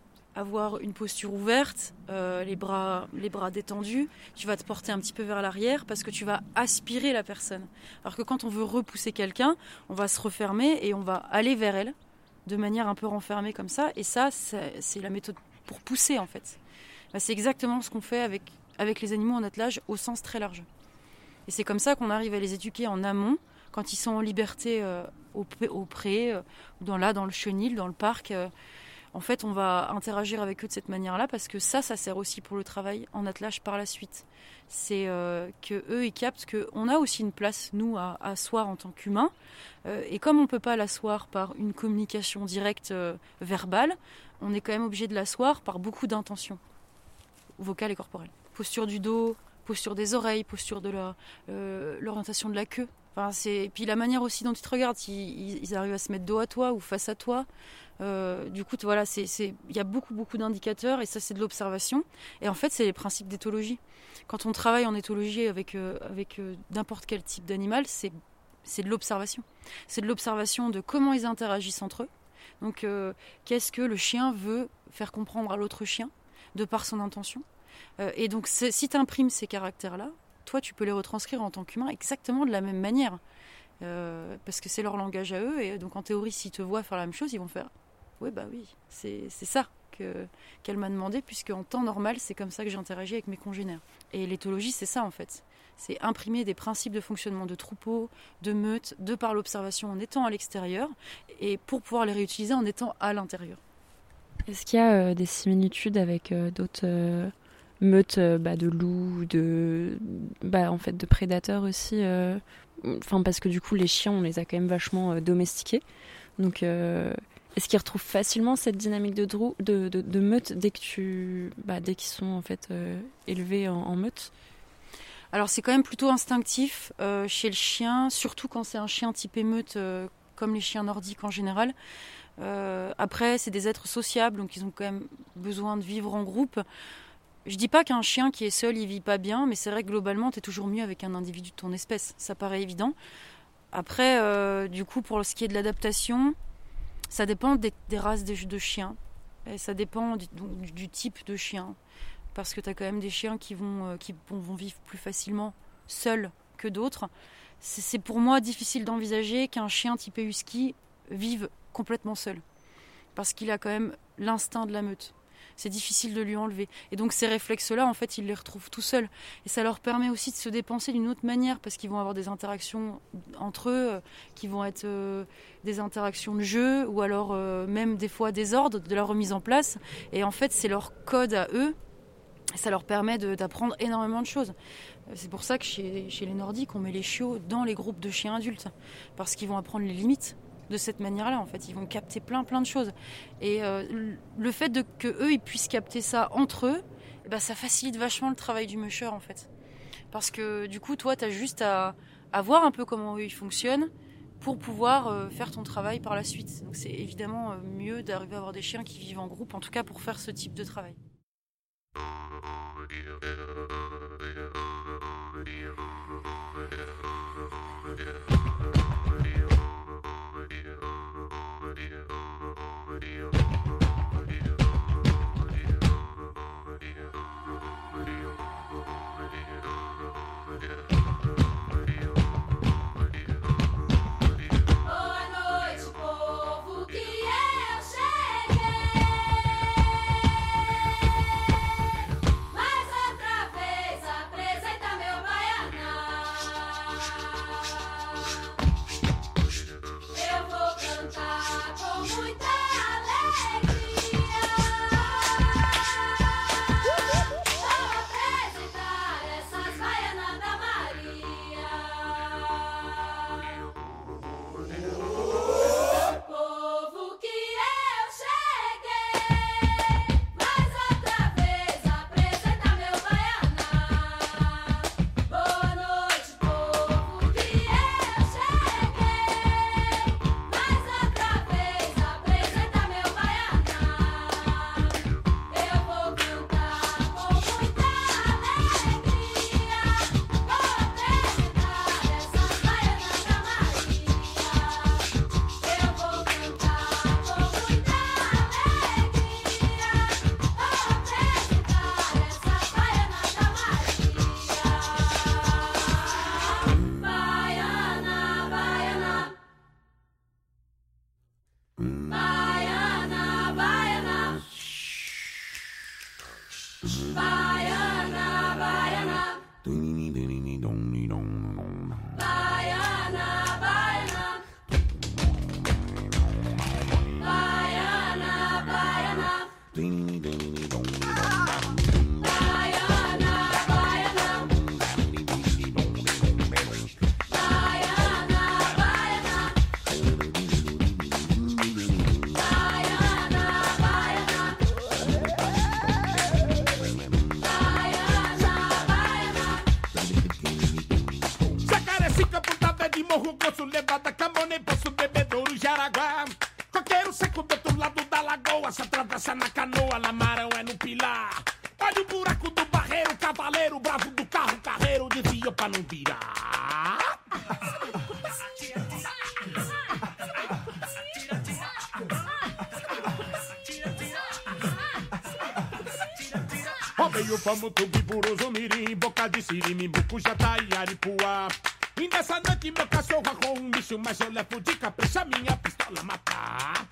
avoir une posture ouverte, euh, les bras, les bras détendus. Tu vas te porter un petit peu vers l'arrière parce que tu vas aspirer la personne. Alors que quand on veut repousser quelqu'un, on va se refermer et on va aller vers elle de manière un peu renfermée comme ça. Et ça, c'est, c'est la méthode pour pousser en fait. Bah, c'est exactement ce qu'on fait avec, avec les animaux en attelage au sens très large. Et c'est comme ça qu'on arrive à les éduquer en amont, quand ils sont en liberté euh, au, au pré, euh, dans, là, dans le chenil, dans le parc. Euh, en fait, on va interagir avec eux de cette manière-là parce que ça, ça sert aussi pour le travail en attelage par la suite. C'est euh, qu'eux, ils captent qu'on a aussi une place, nous, à, à asseoir en tant qu'humains. Euh, et comme on ne peut pas l'asseoir par une communication directe euh, verbale, on est quand même obligé de l'asseoir par beaucoup d'intentions, vocales et corporelles. Posture du dos, posture des oreilles, posture de la, euh, l'orientation de la queue. Enfin, c'est... Et puis la manière aussi dont ils te regardent, ils, ils arrivent à se mettre dos à toi ou face à toi. Euh, du coup, voilà, c'est, c'est... il y a beaucoup, beaucoup d'indicateurs et ça, c'est de l'observation. Et en fait, c'est les principes d'éthologie. Quand on travaille en éthologie avec, euh, avec euh, n'importe quel type d'animal, c'est, c'est de l'observation. C'est de l'observation de comment ils interagissent entre eux. Donc, euh, qu'est-ce que le chien veut faire comprendre à l'autre chien de par son intention. Euh, et donc, si tu imprimes ces caractères-là, toi, tu peux les retranscrire en tant qu'humain exactement de la même manière. Euh, parce que c'est leur langage à eux. Et donc, en théorie, s'ils te voient faire la même chose, ils vont faire « Oui, bah oui, c'est, c'est ça que, qu'elle m'a demandé, puisque en temps normal, c'est comme ça que j'interagis avec mes congénères. » Et l'éthologie, c'est ça, en fait. C'est imprimer des principes de fonctionnement de troupeau, de meute, de par l'observation en étant à l'extérieur, et pour pouvoir les réutiliser en étant à l'intérieur. Est-ce qu'il y a euh, des similitudes avec euh, d'autres... Euh... meute euh, bah, de loups, de bah en fait de prédateurs aussi. Euh... Enfin parce que du coup les chiens on les a quand même vachement euh, domestiqués. Donc euh... est-ce qu'ils retrouvent facilement cette dynamique de, drou... de, de, de meute dès que tu bah, dès qu'ils sont en fait euh, élevés en, en meute? Alors c'est quand même plutôt instinctif euh, chez le chien, surtout quand c'est un chien type émeute euh, comme les chiens nordiques en général. Euh, après c'est des êtres sociables donc ils ont quand même besoin de vivre en groupe. Je dis pas qu'un chien qui est seul, il vit pas bien, mais c'est vrai que globalement, t'es toujours mieux avec un individu de ton espèce. Ça paraît évident. Après, euh, du coup, pour ce qui est de l'adaptation, ça dépend des, des races de, de chiens. Et ça dépend du, du, du type de chien. Parce que t'as quand même des chiens qui vont, euh, qui vont, vont vivre plus facilement seuls que d'autres. C'est, c'est pour moi difficile d'envisager qu'un chien type husky vive complètement seul. Parce qu'il a quand même l'instinct de la meute. C'est difficile de lui enlever. Et donc ces réflexes-là, en fait, ils les retrouvent tout seuls. Et ça leur permet aussi de se dépenser d'une autre manière, parce qu'ils vont avoir des interactions entre eux, euh, qui vont être euh, des interactions de jeu, ou alors euh, même des fois des ordres, de la remise en place. Et en fait, c'est leur code à eux. Et ça leur permet de, d'apprendre énormément de choses. C'est pour ça que chez, chez les Nordiques, on met les chiots dans les groupes de chiens adultes, parce qu'ils vont apprendre les limites. De cette manière-là, en fait, ils vont capter plein, plein de choses. Et euh, le fait de que eux, ils puissent capter ça entre eux, eh ben, ça facilite vachement le travail du musher, en fait. Parce que du coup, toi, t'as juste à, à voir un peu comment eux ils fonctionnent pour pouvoir euh, faire ton travail par la suite. Donc c'est évidemment euh, mieux d'arriver à avoir des chiens qui vivent en groupe, en tout cas pour faire ce type de travail. Veio famo, tubi, buroso, mirim, boca de sirimi, bucujatá e aripuá. E nessa noite meu cachorro arrou um bicho, mas eu levo de capricha minha pistola matar.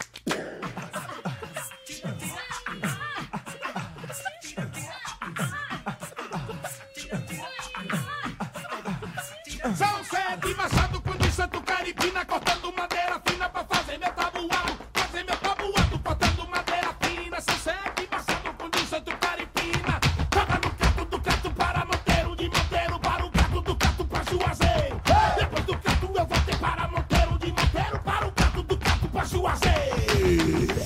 São sete machado com de santo caripina, cortando madeira fina pra fazer meu tabuado, fazer meu tabuado, cortando madeira fina. São sete machado com de santo caripina, joga no cato do cato para Monteiro, de Monteiro para o cato do cato pra Juazeiro. Depois do cato eu voltei para Monteiro, de Monteiro para o cato do cato pra Juazeiro.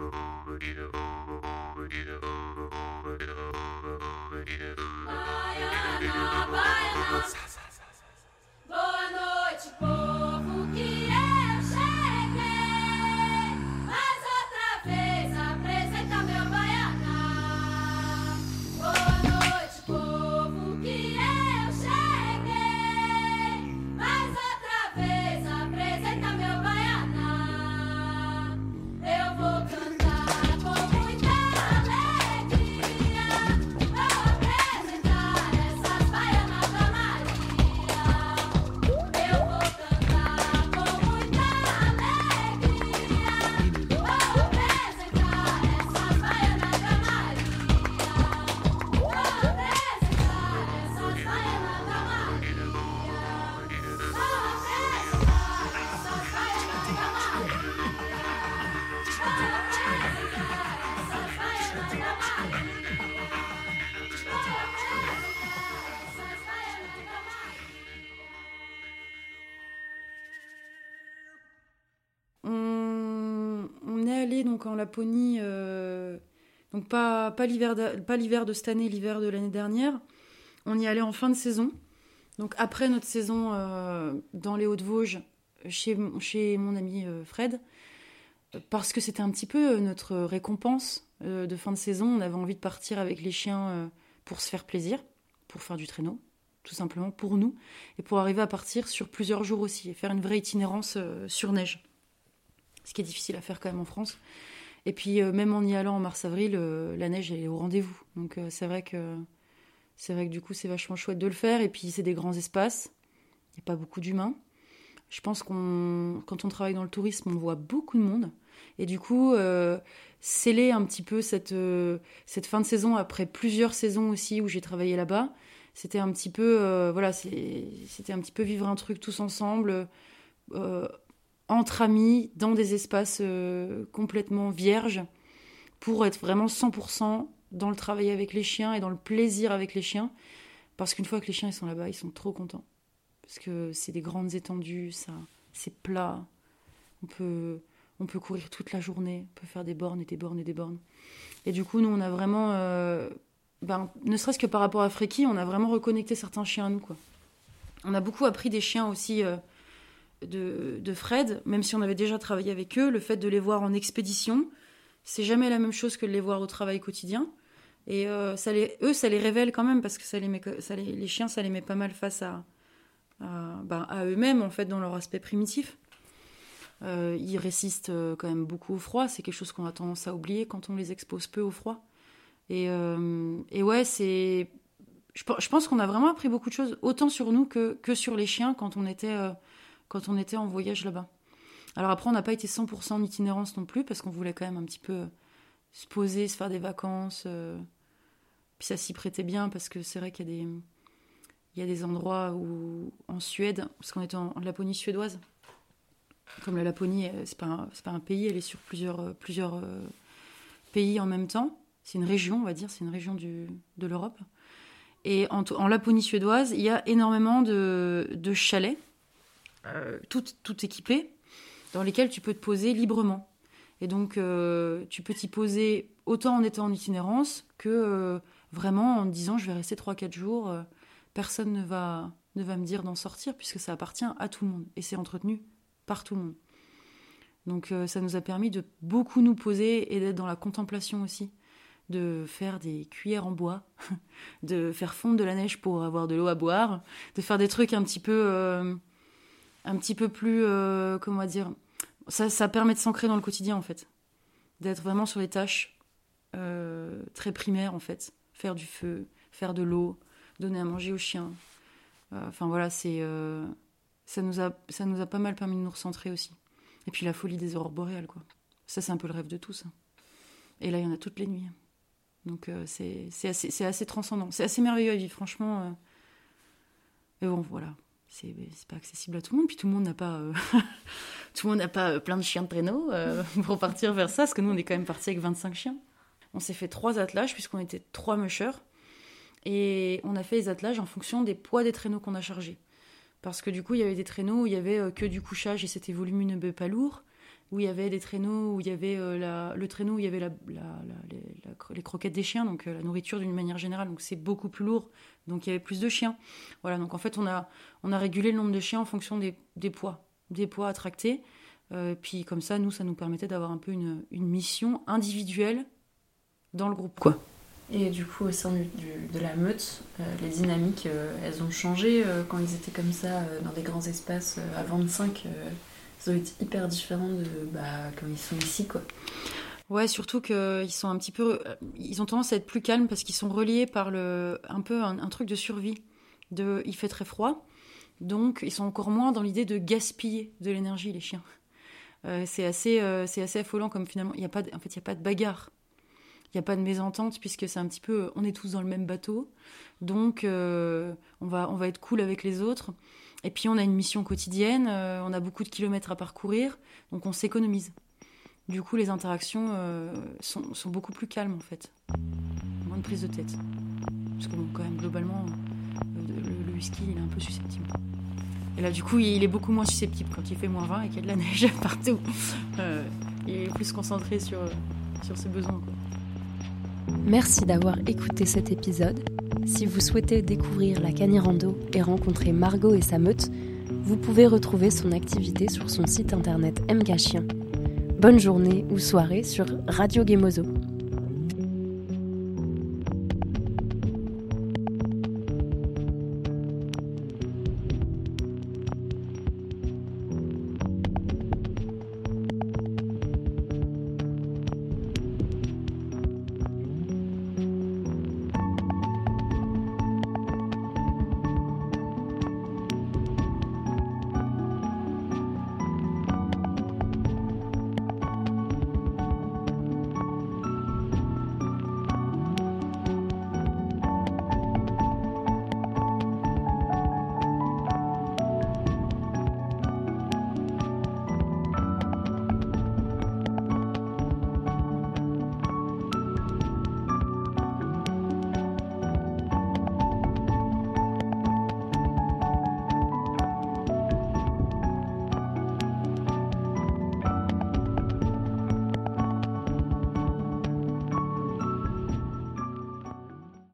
Baiana, baiana. Boa noite, povo, que eu cheguei. Mais outra vez apresenta meu baianá. Boa noite, povo, que eu cheguei. Mais outra vez apresenta meu baianá. Eu vou cantar com muita alegria. Vou apresentar essas baianas da Maria. Eu vou cantar com muita alegria. Vou apresentar essas baianas da Maria. Vou apresentar essas baianas da Maria. Vou apresentar essas baianas da Maria. Vou apresentar essas baianas da Maria. On, on est allé donc en Laponie, euh, donc pas, pas, l'hiver de, pas l'hiver de cette année, l'hiver de l'année dernière. On y allait en fin de saison. Donc après notre saison euh, dans les Hauts-de-Vosges, chez, chez mon ami euh, Fred, parce que c'était un petit peu notre récompense euh, de fin de saison, on avait envie de partir avec les chiens euh, pour se faire plaisir, pour faire du traîneau, tout simplement pour nous, et pour arriver à partir sur plusieurs jours aussi, et faire une vraie itinérance euh, sur neige, ce qui est difficile à faire quand même en France. Et puis euh, même en y allant en mars-avril, euh, la neige elle est au rendez-vous, donc euh, c'est vrai que c'est vrai que du coup c'est vachement chouette de le faire, et puis c'est des grands espaces, il n'y a pas beaucoup d'humains. Je pense qu'on, quand on travaille dans le tourisme, on voit beaucoup de monde. Et du coup, euh, sceller un petit peu cette, euh, cette fin de saison, après plusieurs saisons aussi où j'ai travaillé là-bas, c'était un petit peu, euh, voilà, c'est, c'était un petit peu vivre un truc tous ensemble, euh, entre amis, dans des espaces euh, complètement vierges, pour être vraiment cent pour cent dans le travail avec les chiens et dans le plaisir avec les chiens. Parce qu'une fois que les chiens ils sont là-bas, ils sont trop contents. Parce que c'est des grandes étendues, ça, c'est plat. On peut, on peut courir toute la journée, on peut faire des bornes et des bornes et des bornes. Et du coup, nous, on a vraiment... Euh, ben, ne serait-ce que par rapport à Fréki, on a vraiment reconnecté certains chiens à nous, quoi. On a beaucoup appris des chiens aussi euh, de, de Fred, même si on avait déjà travaillé avec eux. Le fait de les voir en expédition, c'est jamais la même chose que de les voir au travail quotidien. Et euh, ça les, eux, ça les révèle quand même, parce que ça les met, ça les, les chiens, ça les met pas mal face à... À, ben, à eux-mêmes en fait dans leur aspect primitif. Euh, ils résistent euh, quand même beaucoup au froid, c'est quelque chose qu'on a tendance à oublier quand on les expose peu au froid. Et, euh, et ouais, c'est... Je, je pense qu'on a vraiment appris beaucoup de choses, autant sur nous que, que sur les chiens quand on, était, euh, quand on était en voyage là-bas. Alors après, on n'a pas été cent pour cent en itinérance non plus, parce qu'on voulait quand même un petit peu euh, se poser, se faire des vacances. Euh... Puis ça s'y prêtait bien, parce que c'est vrai qu'il y a des... Il y a des endroits où, en Suède, parce qu'on était en, en Laponie suédoise, comme la Laponie, c'est pas un, c'est pas un pays, elle est sur plusieurs, plusieurs euh, pays en même temps. C'est une région, on va dire, c'est une région du, de l'Europe. Et en, en Laponie suédoise, il y a énormément de, de chalets, euh, tout, tout équipés, dans lesquels tu peux te poser librement. Et donc, euh, tu peux t'y poser autant en étant en itinérance que euh, vraiment en te disant, je vais rester trois à quatre jours... Euh, personne ne va, ne va me dire d'en sortir, puisque ça appartient à tout le monde. Et c'est entretenu par tout le monde. Donc euh, ça nous a permis de beaucoup nous poser et d'être dans la contemplation aussi. De faire des cuillères en bois, de faire fondre de la neige pour avoir de l'eau à boire, de faire des trucs un petit peu, euh, un petit peu plus... Euh, comment dire ça, ça permet de s'ancrer dans le quotidien, en fait. D'être vraiment sur les tâches euh, très primaires, en fait. Faire du feu, faire de l'eau, donner à manger aux chiens. Enfin euh, voilà, c'est, euh, ça, nous a, ça nous a pas mal permis de nous recentrer aussi. Et puis la folie des aurores boréales, quoi. Ça, c'est un peu le rêve de tous. Hein. Et là, il y en a toutes les nuits. Donc euh, c'est, c'est, assez, c'est assez transcendant. C'est assez merveilleux à vivre, franchement. Euh... Mais bon, voilà. C'est, c'est pas accessible à tout le monde. Puis tout le monde n'a pas, euh... tout le monde n'a pas euh, plein de chiens de traîneau euh, pour partir vers ça. Parce que nous, on est quand même partis avec vingt-cinq chiens. On s'est fait trois attelages, puisqu'on était trois mushers. Et on a fait les attelages en fonction des poids des traîneaux qu'on a chargés. Parce que du coup, il y avait des traîneaux où il y avait euh, que du couchage et c'était volumineux mais pas lourd. Où il y avait des traîneaux où il y avait euh, la, le traîneau où il y avait la, la, la, les, la, les croquettes des chiens, donc euh, la nourriture d'une manière générale. Donc c'est beaucoup plus lourd, donc il y avait plus de chiens. Voilà, donc en fait, on a, on a régulé le nombre de chiens en fonction des, des poids, des poids à tracter. Euh, puis comme ça, nous, ça nous permettait d'avoir un peu une, une mission individuelle dans le groupe, quoi. Et du coup, au sein du, du, de la meute, euh, les dynamiques, euh, elles ont changé euh, quand ils étaient comme ça, euh, dans des grands espaces euh, à vingt-cinq. Euh, ça doit être hyper différent de bah, quand ils sont ici, quoi. Ouais, surtout qu'ils sont un petit peu... Ils ont tendance à être plus calmes parce qu'ils sont reliés par le, un peu un, un truc de survie. De, il fait très froid, donc ils sont encore moins dans l'idée de gaspiller de l'énergie, les chiens. Euh, c'est, assez, euh, c'est assez affolant comme finalement... Il y a pas de, en fait, il n'y a pas de bagarre. Il n'y a pas de mésentente puisque c'est un petit peu... On est tous dans le même bateau, donc euh, on, va, on va être cool avec les autres. Et puis on a une mission quotidienne, euh, on a beaucoup de kilomètres à parcourir, donc on s'économise. Du coup, les interactions euh, sont, sont beaucoup plus calmes en fait. Moins de prise de tête. Parce que bon, quand même, globalement, euh, le, le husky, il est un peu susceptible. Et là, du coup, il est beaucoup moins susceptible quand il fait moins vingt et qu'il y a de la neige partout. Euh, il est plus concentré sur, sur ses besoins, quoi. Merci d'avoir écouté cet épisode. Si vous souhaitez découvrir la Canirando et rencontrer Margot et sa meute, vous pouvez retrouver son activité sur son site internet M K Chien. Bonne journée ou soirée sur Radio Gemozo.